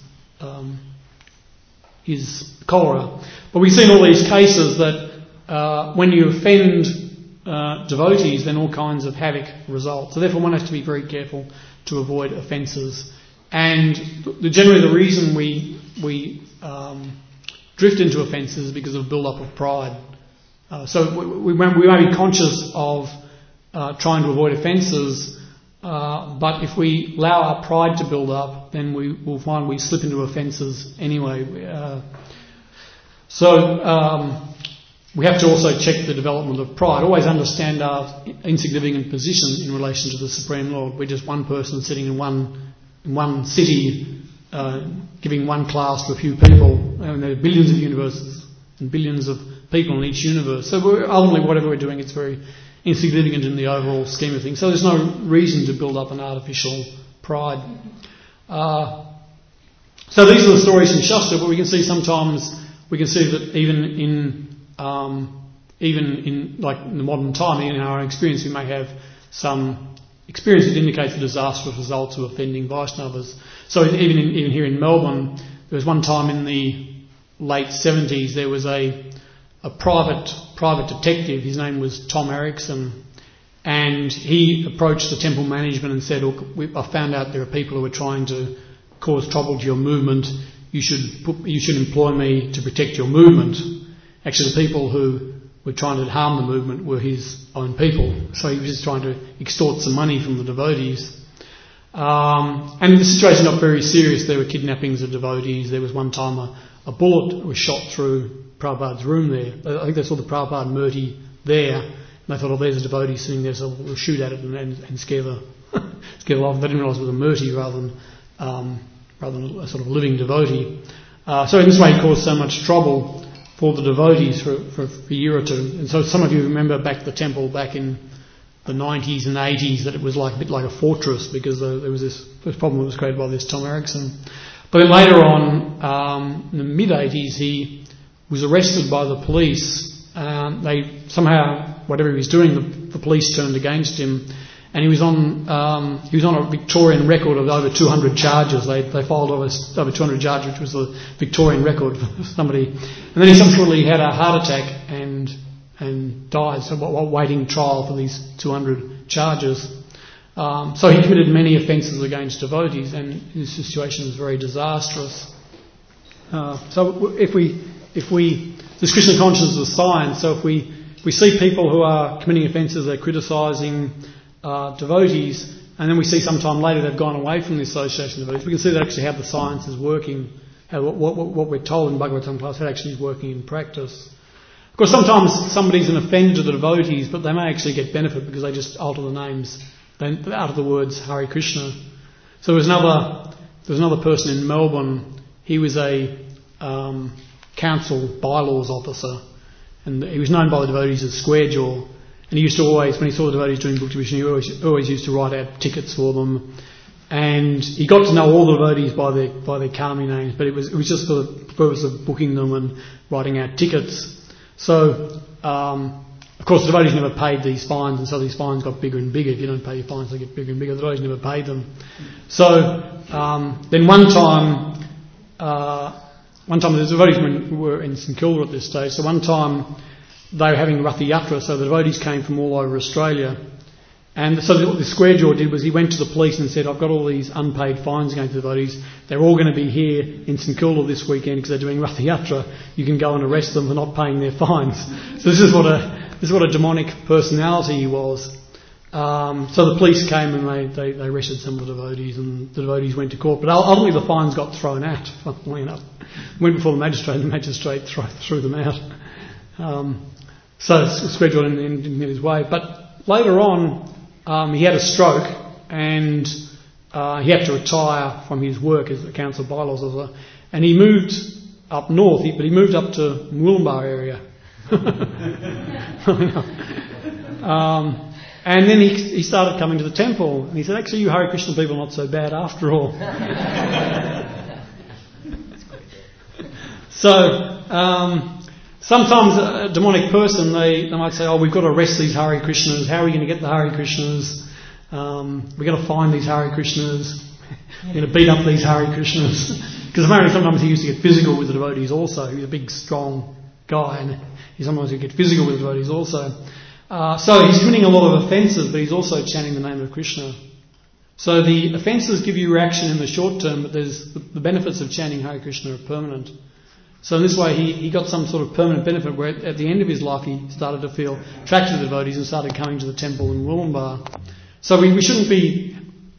cholera. But we see in all these cases that when you offend devotees, then all kinds of havoc result. So therefore one has to be very careful to avoid offences. And generally the reason we drift into offences is because of build-up of pride. So we may be conscious of trying to avoid offences, but if we allow our pride to build up, then we will find we slip into offences anyway. We have to also check the development of pride. Always understand our insignificant position in relation to the Supreme Lord. We're just one person sitting in one city, giving one class to a few people, and there are billions of universes and billions of people in each universe. So ultimately, whatever we're doing, it's very insignificant in the overall scheme of things. So there's no reason to build up an artificial pride. So these are the stories in Shastra, but we can see that even in like in the modern time, in our experience, we may have some experience that indicates the disastrous results of offending Vaishnavas. So even here in Melbourne, there was one time in the late 70s, there was a private detective. His name was Tom Erickson, and he approached the temple management and said, "Look, I found out there are people who are trying to cause trouble to your movement. You should employ me to protect your movement." Actually, the people who were trying to harm the movement were his own people. So he was just trying to extort some money from the devotees. And the situation got very serious. There were kidnappings of devotees. There was one time a bullet was shot through Prabhupada's room there. I think they saw the Prabhupada Murti there, and they thought, oh, there's a devotee sitting there, so we'll shoot at it and scare the life. They didn't realise it was a Murti rather than a sort of living devotee. So in this way, it caused so much trouble for the devotees for a year or two. And so some of you remember the temple back in the 90s and 80s that it was like a bit like a fortress because there was this problem that was created by this Tom Erickson. But then later on, in the mid-80s, he was arrested by the police. They somehow, whatever he was doing, the police turned against him, and he was on a Victorian record of over 200 charges. They filed over 200 charges, which was the Victorian record for somebody. And then he subsequently had a heart attack and died. So while waiting trial for these 200 charges. So he committed many offences against devotees, and his situation was very disastrous. So if we this Krishna consciousness is science. So if we see people who are committing offences, they're criticising devotees, and then we see sometime later they've gone away from the association of devotees, we can see that actually how the science is working, how what we're told in Bhagavatam class, how it actually is working in practice. Of course, sometimes somebody's an offender to the devotees, but they may actually get benefit because they just alter the names, they utter the words Hare Krishna. So there was another person in Melbourne. He was a council bylaws officer, and he was known by the devotees as Square Jaw. And he used to always, when he saw the devotees doing book division, he always used to write out tickets for them. And he got to know all the devotees by their Kami names, but it was just for the purpose of booking them and writing out tickets. So, of course, the devotees never paid these fines, and so these fines got bigger and bigger. If you don't pay your fines, they get bigger and bigger. The devotees never paid them. So, then one time the devotees were in St Kilda at this stage. So one time they were having Ratha Yatra, so the devotees came from all over Australia. And so what the Square Jaw did was he went to the police and said, I've got all these unpaid fines against the devotees. They're all going to be here in St Kilda this weekend because they're doing Ratha Yatra. You can go and arrest them for not paying their fines. So this is what a demonic personality he was. So the police came and they arrested some of the devotees, and the devotees went to court. But ultimately the fines got thrown out, funnily enough. Went before the magistrate, and the magistrate threw them out. So Square Jaw didn't get his way. But later on, he had a stroke, and he had to retire from his work as a council bylaws officer, and he moved up north, but he moved up to Moolumbar area. And then he started coming to the temple, and he said, actually, you Hare Krishna people are not so bad after all. So, sometimes a demonic person, they might say, oh, we've got to arrest these Hare Krishnas. How are we going to get the Hare Krishnas? We've got to find these Hare Krishnas. We're going to beat up these Hare Krishnas. Because apparently sometimes he used to get physical with the devotees also. He was a big, strong guy, and he sometimes would get physical with the devotees also. So he's committing a lot of offences, but he's also chanting the name of Krishna. So the offences give you reaction in the short term, but there's the benefits of chanting Hare Krishna are permanent. So in this way he got some sort of permanent benefit where at the end of his life he started to feel attracted to the devotees and started coming to the temple in Wollongbar. So we shouldn't be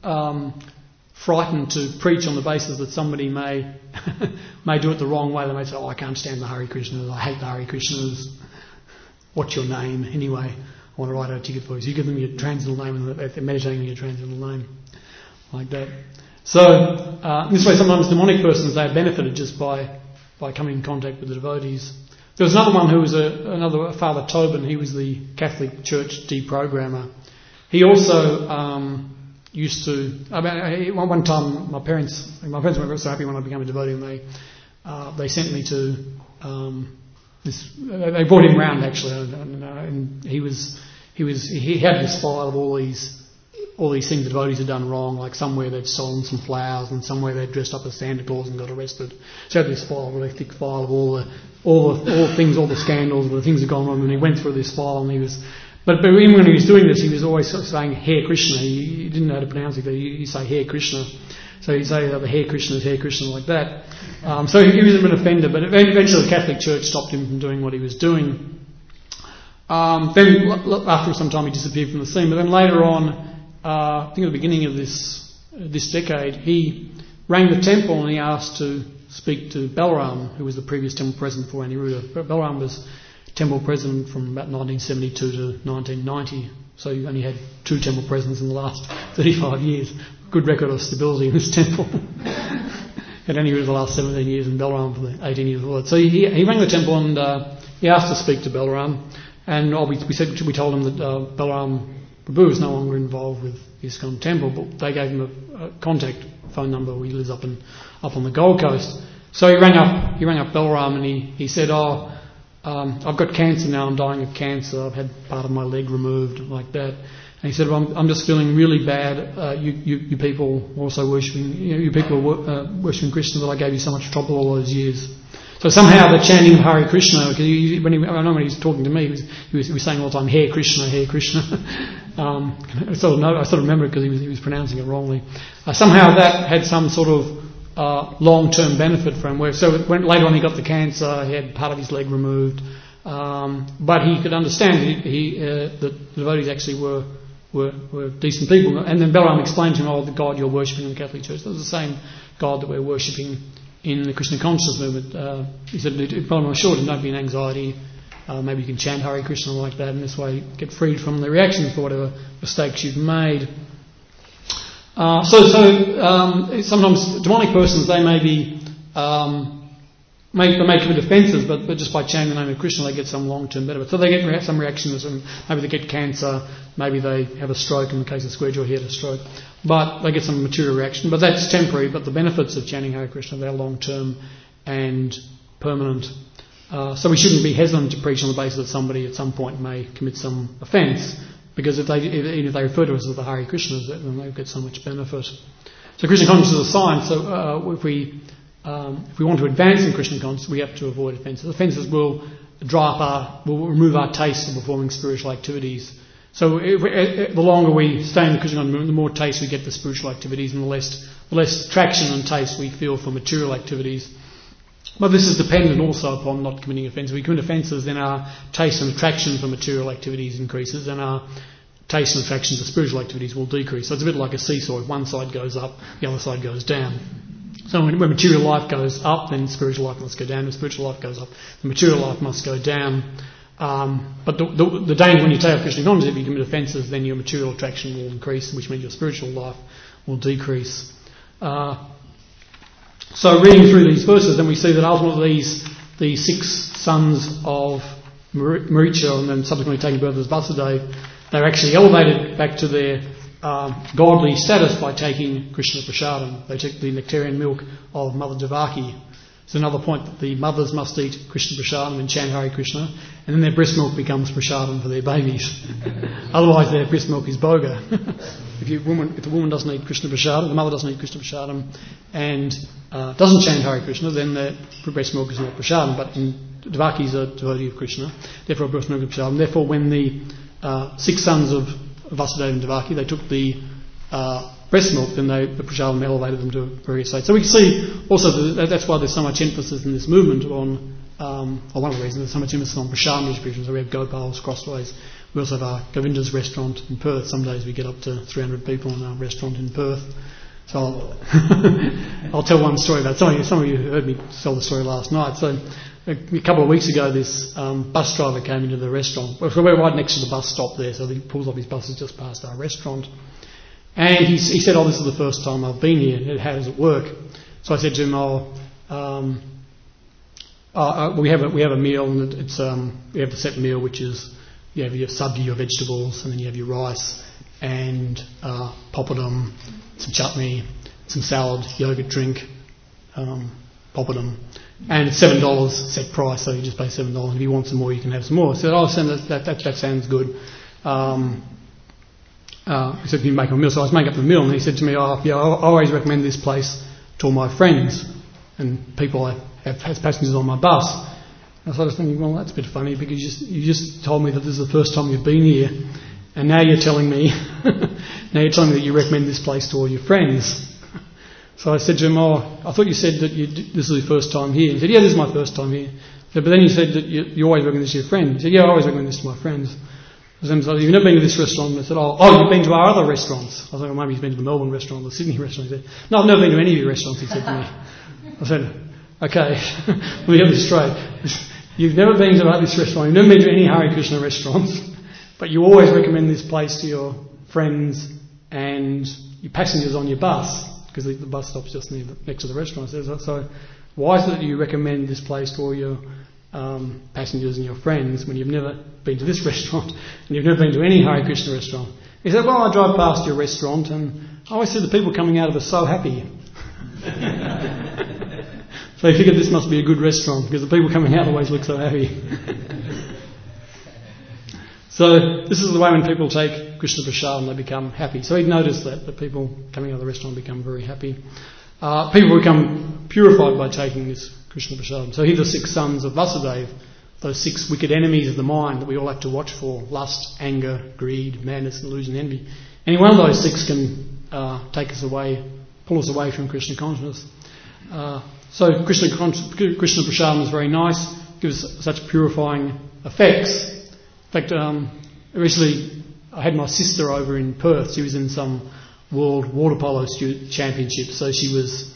frightened to preach on the basis that somebody may do it the wrong way. They may say, oh, I can't stand the Hare Krishnas, I hate the Hare Krishnas. What's your name anyway? I want to write out a ticket for you. So you give them your transcendental name and they're meditating on your transcendental name. Like that. So this way sometimes demonic persons, they are benefited just by coming in contact with the devotees. There was another one who was another Father Tobin. He was the Catholic Church deprogrammer. He also used to. One time, my parents were so happy when I became a devotee, and they sent me to this. They brought him round actually, and he had this file of all these things the devotees had done wrong, like somewhere they'd stolen some flowers and somewhere they'd dressed up as Santa Claus and got arrested. So he had this file, a really thick file of all the things, all the scandals, the things that had gone wrong, and he went through this file and he was. But even when he was doing this, he was always saying Hare Krishna. He didn't know how to pronounce it, but he say Hare Krishna. So he'd say the Hare Krishna like that. So he was a bit offended, but eventually the Catholic Church stopped him from doing what he was doing. Then after some time he disappeared from the scene, but then later on, I think at the beginning of this decade, he rang the temple and he asked to speak to Balaram, who was the previous temple president for Aniruddha. Balaram was temple president from about 1972 to 1990, so you only had 2 temple presidents in the last 35 years. Good record of stability in this temple. Had Aniruddha the last 17 years and Balaram for the 18 years before that. So he rang the temple and he asked to speak to Balaram, and we told him that Balaram Prabhu is no longer involved with ISKCON temple, but they gave him a contact phone number. He lives up on the Gold Coast. So he rang up Balaram and he said, I've got cancer now, I'm dying of cancer, I've had part of my leg removed, like that. And he said, well, I'm just feeling really bad. You people also worshipping, you people are worshipping Krishna, that I gave you so much trouble all those years. So somehow the chanting of Hare Krishna, because I know when he was talking to me, he was saying all the time, Hare Krishna, Hare Krishna. I sort of remember it because he was pronouncing it wrongly. Somehow that had some sort of long-term benefit for him. Later on he got the cancer, he had part of his leg removed, but he could understand that the devotees actually were decent people. And then Balaram explained to him, the God you're worshipping in the Catholic Church, that was the same God that we're worshipping in the Krishna consciousness movement. He said, Balaram assured him, don't be in anxiety, maybe you can chant Hare Krishna like that, and this way get freed from the reactions for whatever mistakes you've made. Sometimes demonic persons, they may be may commit offences, but just by chanting the name of Krishna, they get some long-term benefit. So they get some reactions, and maybe they get cancer, maybe they have a stroke. In the case of Square Jaw, he had a stroke, but they get some material reaction. But that's temporary. But the benefits of chanting Hare Krishna, they're long-term and permanent. So we shouldn't be hesitant to preach on the basis that somebody at some point may commit some offence, because even if they refer to us as the Hare Krishnas, then they get so much benefit. So Krishna consciousness is a science. So if we want to advance in Krishna consciousness, we have to avoid offences. Offences will will remove our taste for performing spiritual activities. So the longer we stay in the Krishna consciousness, the more taste we get for spiritual activities, and the less traction and taste we feel for material activities. But this is dependent also upon not committing offences. If we commit offences, then our taste and attraction for material activities increases, and our taste and attraction for spiritual activities will decrease. So it's a bit like a seesaw. If one side goes up, the other side goes down. So when material life goes up, then spiritual life must go down. If spiritual life goes up, the material life must go down. But the danger when you take up Krishna consciousness, if you commit offences, then your material attraction will increase, which means your spiritual life will decrease. So reading through these verses, then we see that ultimately these 6 sons of Maricha, and then subsequently taking birth as Vasudeva, they're actually elevated back to their godly status by taking Krishna Prasadam. They take the nectarian milk of Mother Devaki. It's another point that the mothers must eat Krishna Prasadam and chant Hare Krishna, and then their breast milk becomes Prasadam for their babies. Otherwise their breast milk is boga. If the woman doesn't eat Krishna Prasadam, the mother doesn't eat Krishna Prasadam and doesn't chant Hare Krishna, then the breast milk is not Prasadam. But Devaki is a devotee of Krishna, therefore breast milk is Prasadam. Therefore when the 6 sons of Vasudeva and Devaki, they took the breast milk, then the Prasadam elevated them to various states. So we can see also that's why there's so much emphasis in this movement on, or one of the reasons there's so much emphasis on Prasadam distribution. So we have Gopal's Crossways. We also have our Govinda's restaurant in Perth. Some days we get up to 300 people in our restaurant in Perth. So I'll tell one story about it. Some of you heard me tell the story last night. So a couple of weeks ago, this bus driver came into the restaurant. So we're right next to the bus stop there, so he pulls off his buses just past our restaurant. And he said, this is the first time I've been here. How does it work? So I said to him, we have a meal, and it's we have the set meal, which is you have your sabji, your vegetables, and then you have your rice and papadum, some chutney, some salad, yogurt drink, papadum. And it's $7 set price, so you just pay $7. If you want some more, you can have some more. I said, that sounds good. He said, can you make a meal? So I was making up the meal, and he said to me, I always recommend this place to all my friends and people I have as passengers on my bus. And so I was thinking, well, that's a bit funny because you just told me that this is the first time you've been here, and now you're telling me that you recommend this place to all your friends. So I said to him, I thought you said that this is your first time here. He said, yeah, this is my first time here. I said, but then you said that you always recommend this to your friends. He said, yeah, I always recommend this to my friends. I said, you've never been to this restaurant? I said, you've been to our other restaurants. I was like, well, maybe he's been to the Melbourne restaurant or the Sydney restaurant. He said, no, I've never been to any of your restaurants, he said to me. I said, okay, let me get this straight. You've never been to this restaurant, you've never been to any Hare Krishna restaurants, but you always recommend this place to your friends and your passengers on your bus, because the bus stop's just next to the restaurant. I said, so why is it that you recommend this place to all your passengers and your friends when you've never been to this restaurant and you've never been to any Hare Krishna restaurant? He said, well, I drive past your restaurant and I always see the people coming out of it so happy. So he figured this must be a good restaurant because the people coming out always look so happy. So this is the way when people take Krishna Prasadam, they become happy. So he'd noticed that the people coming out of the restaurant become very happy. People become purified by taking this Krishna Prasadam. So here are the 6 sons of Vasudeva, those 6 wicked enemies of the mind that we all have to watch for: lust, anger, greed, madness, illusion, envy. Any one of those 6 can take us away, pull us away from Krishna consciousness. So Krishna Prasadam is very nice, gives such purifying effects. In fact, recently I had my sister over in Perth. She was in some World Water Polo Championship, so she was...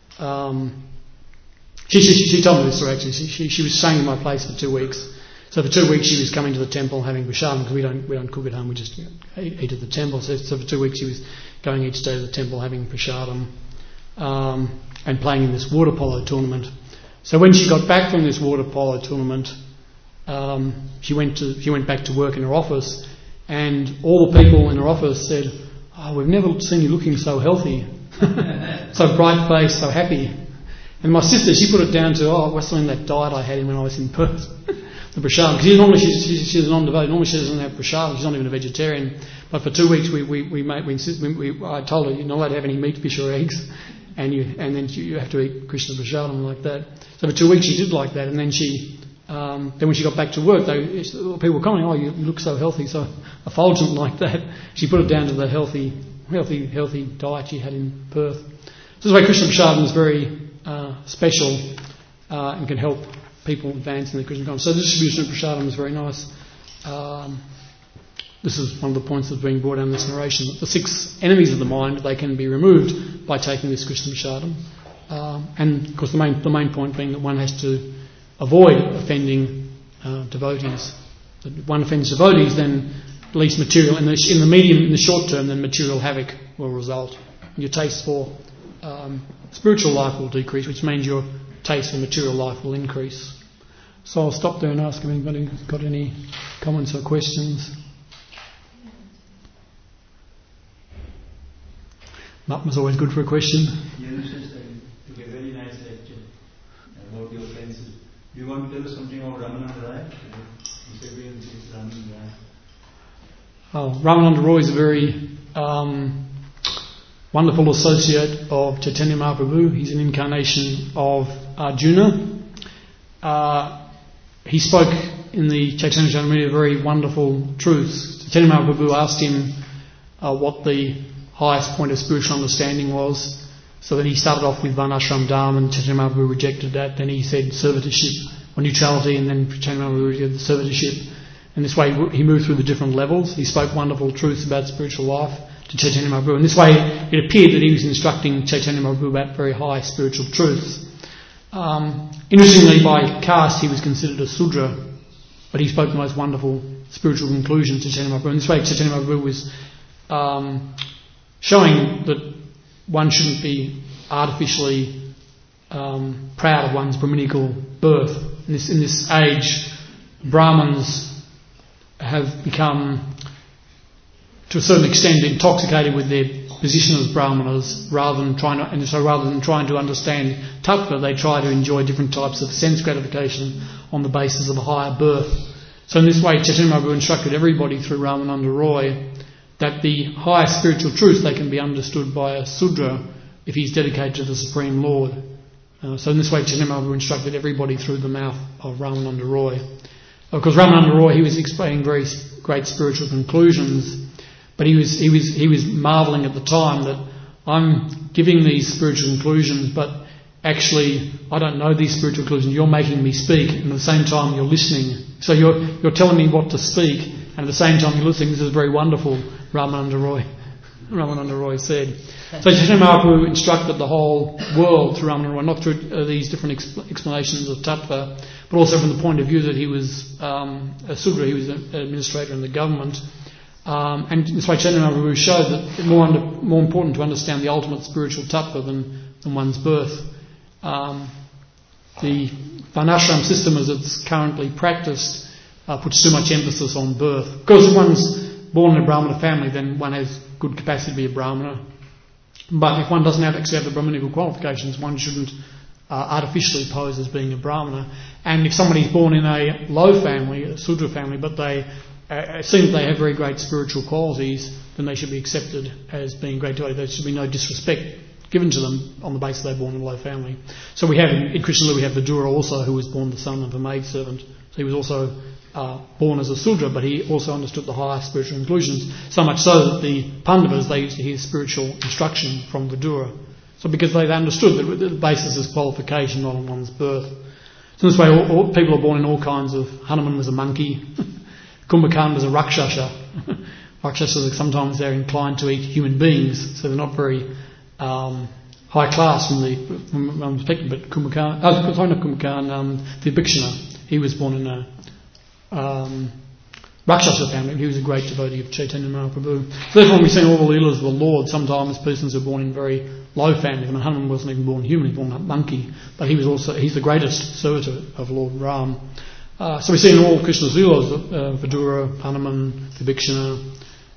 She told me this story actually. She was staying in my place for 2 weeks. So for 2 weeks she was coming to the temple having prasadam, because we don't cook at home, we just eat at the temple. So for 2 weeks she was going each day to the temple having prasadam and playing in this water polo tournament. So when she got back from this water polo tournament, she went back to work in her office, and all the people in her office said, "Oh, we've never seen you looking so healthy, so bright faced, so happy." And my sister, she put it down to, it was something that diet I had when I was in Perth, the prasadam. Because normally she's a non-devotee. Normally she doesn't have prasadam. She's not even a vegetarian. But for 2 weeks I told her you're not allowed to have any meat, fish or eggs, and then you have to eat Krishna prasadam like that. So for 2 weeks she did like that, and then then when she got back to work, people were commenting, "Oh, you look so healthy, so effulgent like that." She put it down to the healthy diet she had in Perth. So this way, Krishna prasadam is very special and can help people advance in the Krishna consciousness. So the distribution of prasadam is very nice. This is one of the points that's being brought down in this narration. The 6 enemies of the mind, they can be removed by taking this Krishna prasadam. And of course the main point being that one has to avoid offending devotees. If one offends devotees, then at least material in the short term, then material havoc will result. Your taste for spiritual life will decrease, which means your taste for material life will increase. So I'll stop there and ask if anybody's got any comments or questions. Mahatma's always good for a question. Genesis took a very nice lecture about your friends. Do you want to tell us something about Ramananda Rai? You said it's Ramananda Rai. Oh, Ramananda Roy is a very wonderful associate of Chaitanya Mahaprabhu. He's an incarnation of Arjuna. He spoke in the Chaitanya Charitamrita very wonderful truths. Chaitanya Mahaprabhu asked him what the highest point of spiritual understanding was. So then he started off with Varnashram Dharma, and Chaitanya Mahaprabhu rejected that. Then he said servitorship or neutrality, and then Chaitanya Mahaprabhu rejected the servitorship. And this way he moved through the different levels. He spoke wonderful truths about spiritual life to Chaitanya Mahaprabhu. And this way it appeared that he was instructing Chaitanya Mahaprabhu about very high spiritual truths. Interestingly, by caste he was considered a Sudra, but he spoke the most wonderful spiritual conclusions to Chaitanya Mahaprabhu. In this way Chaitanya Mahaprabhu was showing that one shouldn't be artificially proud of one's Brahminical birth. In this age, Brahmins have become, to a certain extent, intoxicated with their position as Brahmanas, rather than trying to understand tattva, they try to enjoy different types of sense gratification on the basis of a higher birth. So in this way, Chaitanya Mahaprabhu instructed everybody through Ramananda Roy that the highest spiritual truths, they can be understood by a Sudra if he's dedicated to the Supreme Lord. So in this way, Chaitanya Mahaprabhu instructed everybody through the mouth of Ramananda Roy. Of course, Ramananda Roy, he was explaining very great spiritual conclusions, but he was marvelling at the time that I'm giving these spiritual conclusions, but actually I don't know these spiritual conclusions. You're making me speak, and at the same time you're listening. So you're telling me what to speak, and at the same time you're listening. This is very wonderful, Ramananda Roy said. So Chaitanya Mahaprabhu instructed the whole world through Ramananda Roy, not through these different explanations of tattva, but also from the point of view that he was a Sudra, he was an administrator in the government. And in this way Chaitanya Mahaprabhu showed that it's more important to understand the ultimate spiritual tattva than one's birth. The Varnashram system as it's currently practiced puts too much emphasis on birth. Of course, if one's born in a Brahmana family, then one has good capacity to be a Brahmana. But if one doesn't actually have the Brahminical qualifications, one shouldn't artificially pose as being a Brahmana. And if somebody's born in a low family, a Sudra family, but they seem they have very great spiritual qualities, then they should be accepted as being great devotees. There should be no disrespect given to them on the basis they're born in a low family. So we have in Krishna we have Vidura also, who was born the son of a maidservant. So he was also born as a Sudra, but he also understood the higher spiritual conclusions, so much so that the Pandavas, they used to hear spiritual instruction from Vidura. So because they understood that the basis is qualification, not on one's birth. So in this way, all people are born in all kinds of... Hanuman was a monkey. Kumbhakarna was a Rakshasa. Rakshasas, sometimes they're inclined to eat human beings, so they're not very high class from the perspective. But Kumbhakarna, Vibhishana, he was born in a Rakshasa family. He was a great devotee of Chaitanya Mahaprabhu. So therefore, when we see all the leelas of the Lord, sometimes persons are born in very low families. I mean, Hanuman wasn't even born human; he was born a monkey. But he's the greatest servitor of Lord Ram. So we see in all Krishna's leelas, Vidura, Hanuman, Vibhishana,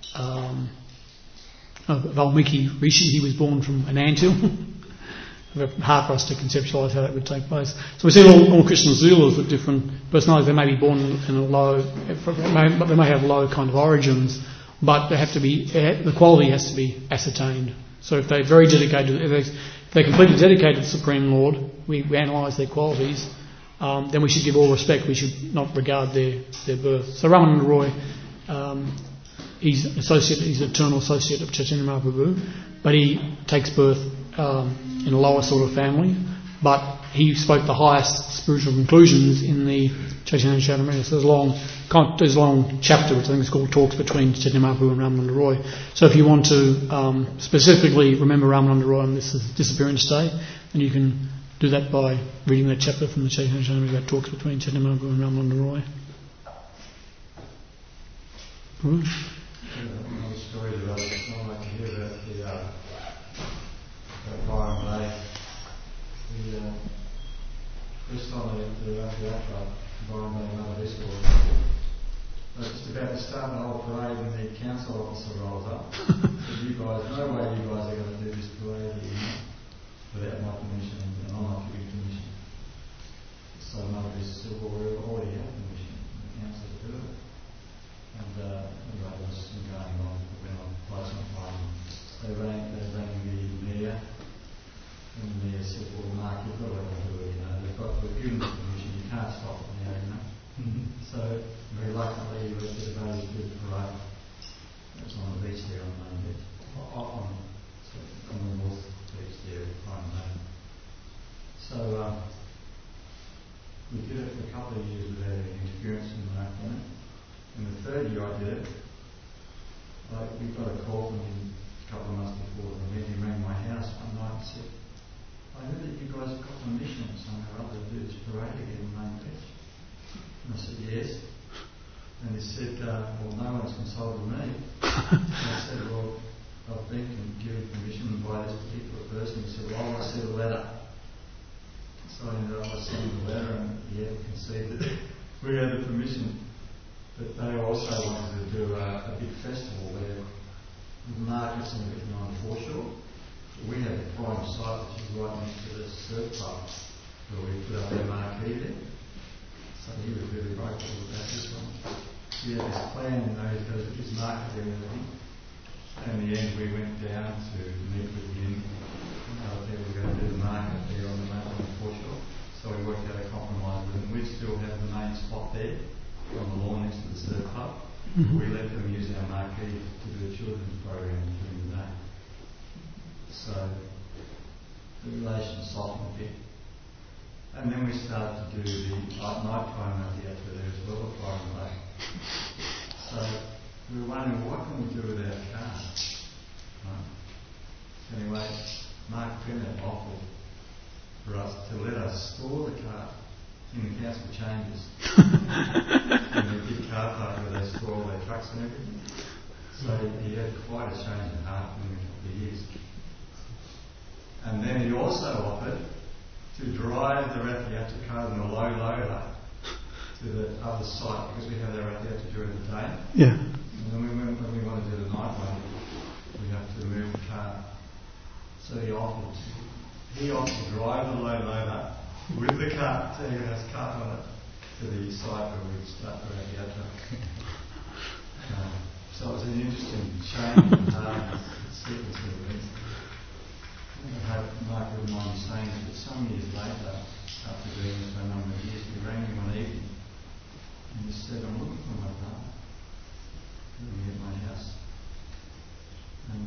Valmiki Rishi, he was born from an anthill. Hard for us to conceptualise how that would take place. So we see all Krishna's leelas with different personalities. They may be born in a low, they may have low kind of origins, but they have to be, the quality has to be ascertained. So if they're very dedicated, if they're completely dedicated to the Supreme Lord, we analyse their qualities, then we should give all respect. We should not regard their birth. So Ramananda Roy, he's an eternal associate of Chaitanya Mahaprabhu, but he takes birth in a lower sort of family, but he spoke the highest spiritual conclusions in the Chaitanya Charitamrita. So there's a long chapter which I think is called Talks Between Chaitanya Mahaprabhu and Ramananda Roy. So if you want to specifically remember Ramananda Roy on this disappearance day, then you can do that by reading that chapter from the Chaitanya Charitamrita that talks between Chaitanya Mahaprabhu and Ramananda Roy. Another story about it. I'd like to hear about the Byron Bay. First time I went to Ratha Byron Bay, another festival. It's about to start an old parade and the council officer rolls up. you guys, no way you guys are going to do this parade here without my permission, and I'm not giving permission. So nobody said, well, we already have permission from the council to do it. And anyway, there was some going on, it went on quite some time. They rang the mayor, and the mayor said, well, Mark, you've got to let them do it, we've given them permission, you can't stop it now, So, very reluctantly, we did a very good parade. It was on the beach there on the main beach, on the north beach there, on the main. So, we did it for a couple of years without any interference from Mark on it. And the third year I did it, we got a call from him a couple of months before the event. He rang my house one night and said, I heard that you guys have got permission somewhere or other to do this parade again on the main beach. And I said, yes. And he said, well, no one's consulted me. And I said, well, I've been given permission by this particular person. He said, well, I want to see the letter. So I ended up sending the letter, and he had conceded that we had the permission. But they also wanted to do a big festival where the markets and everything on the foreshore. We had the prime site, which is right next to the surf club, where we put up our marquee there. So he was really vocal about this one. He had this plan, because of his market and everything. And in the end, we went down to meet with him. They were going to do the market there on the foreshore. So we worked out a compromise with them. We'd still have the main spot there on the lawn next to the surf club. We let them use our marquee to do a children's program during the day. So the relations softened a bit. And then we started to do the night time at the theatre there as well, at Byron Lake. So we were wondering, what can we do with our cars? Right? Anyway, Mark Bennett offered for us to let us store the car in the council chambers. In the big car park where they store all their trucks and everything. So he had quite a change in heart in a couple of years. And then he also offered to drive the Rathiata car in a low loader to the other site, because we have our Rathiata during the day. Yeah. And then when we want to do the night one, we have to move the car. So he offered to drive the low loader with the cart, taking us cart on it to the site where we'd start the Rathiata. So it was an interesting change in sequence of events. I hope Mark wouldn't mind me saying that some years later, after doing this for a number of years, he rang me one evening and he said, I'm looking for my brother living at my house. And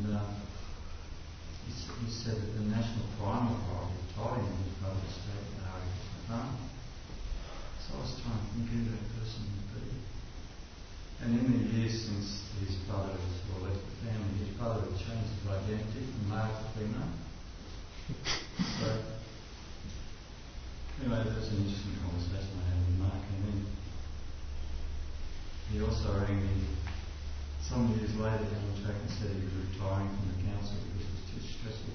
he said that the National Crime Authority told him his brother stayed at the Harry farm. So I was trying to think who that person would be. And in the years since his brother left the family, his brother had changed his identity from male to female. So, anyway, that's an interesting conversation I had with Mark. And then he also rang me some years later down the track and said he was retiring from the council because it was too stressful.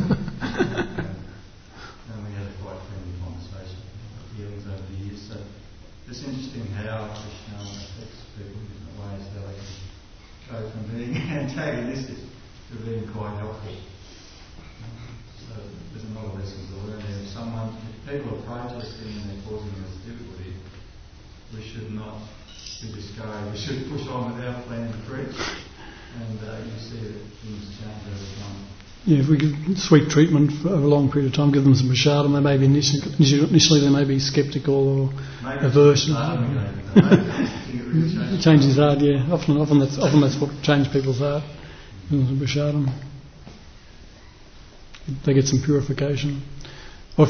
And we had a quite friendly conversation about feelings over the years. So it's interesting how Krishna affects people in different ways, how they can go from being antagonistic to being quite helpful. So there's a lot of lessons to learn there. If people are protesting and they're causing us difficulty, we should not be discouraged. We should push on with our plan to preach, and you see that things change over time. Yeah, if we give sweet treatment for a long period of time, give them some prashadam, they may be initially they may be sceptical or averse. It changes heart, yeah. Often that's what changes people's heart. Give them some prashadam. They get some purification. Or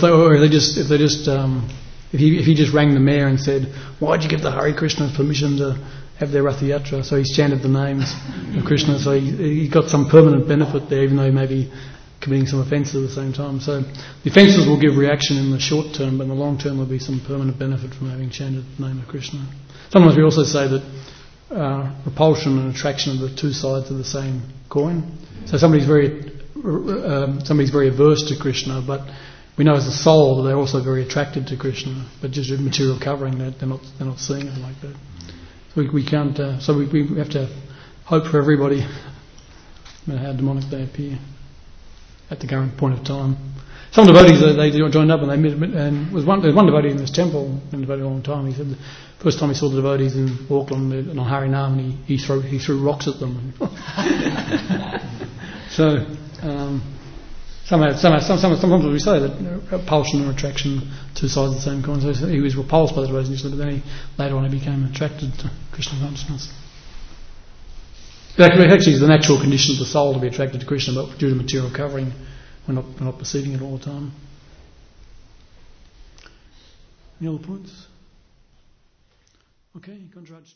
if he just rang the mayor and said, why'd you give the Hare Krishna permission to have their Rath Yatra? So he's chanted the names of Krishna, so he got some permanent benefit there, even though he may be committing some offences at the same time. So the offences will give reaction in the short term, but in the long term there will be some permanent benefit from having chanted the name of Krishna. Sometimes we also say that repulsion and attraction are the two sides of the same coin. So somebody's very averse to Krishna, but we know as a soul that they're also very attracted to Krishna, but just with material covering that they're not seeing it like that. So we can't. So we have to hope for everybody. matter how demonic they appear at the current point of time. Some devotees, they joined up and they met, and there was one devotee in this temple, been devoted a long time. He said the first time he saw the devotees in Auckland on Harinam, and he threw rocks at them. So sometimes we say that repulsion and attraction, two sides of the same coin. So he was repulsed by the devotees, but then later on he became attracted to Krishna consciousness. Actually, it's the natural condition of the soul to be attracted to Krishna, but due to material covering, we're not perceiving it all the time. Any other points? Okay, Conrad.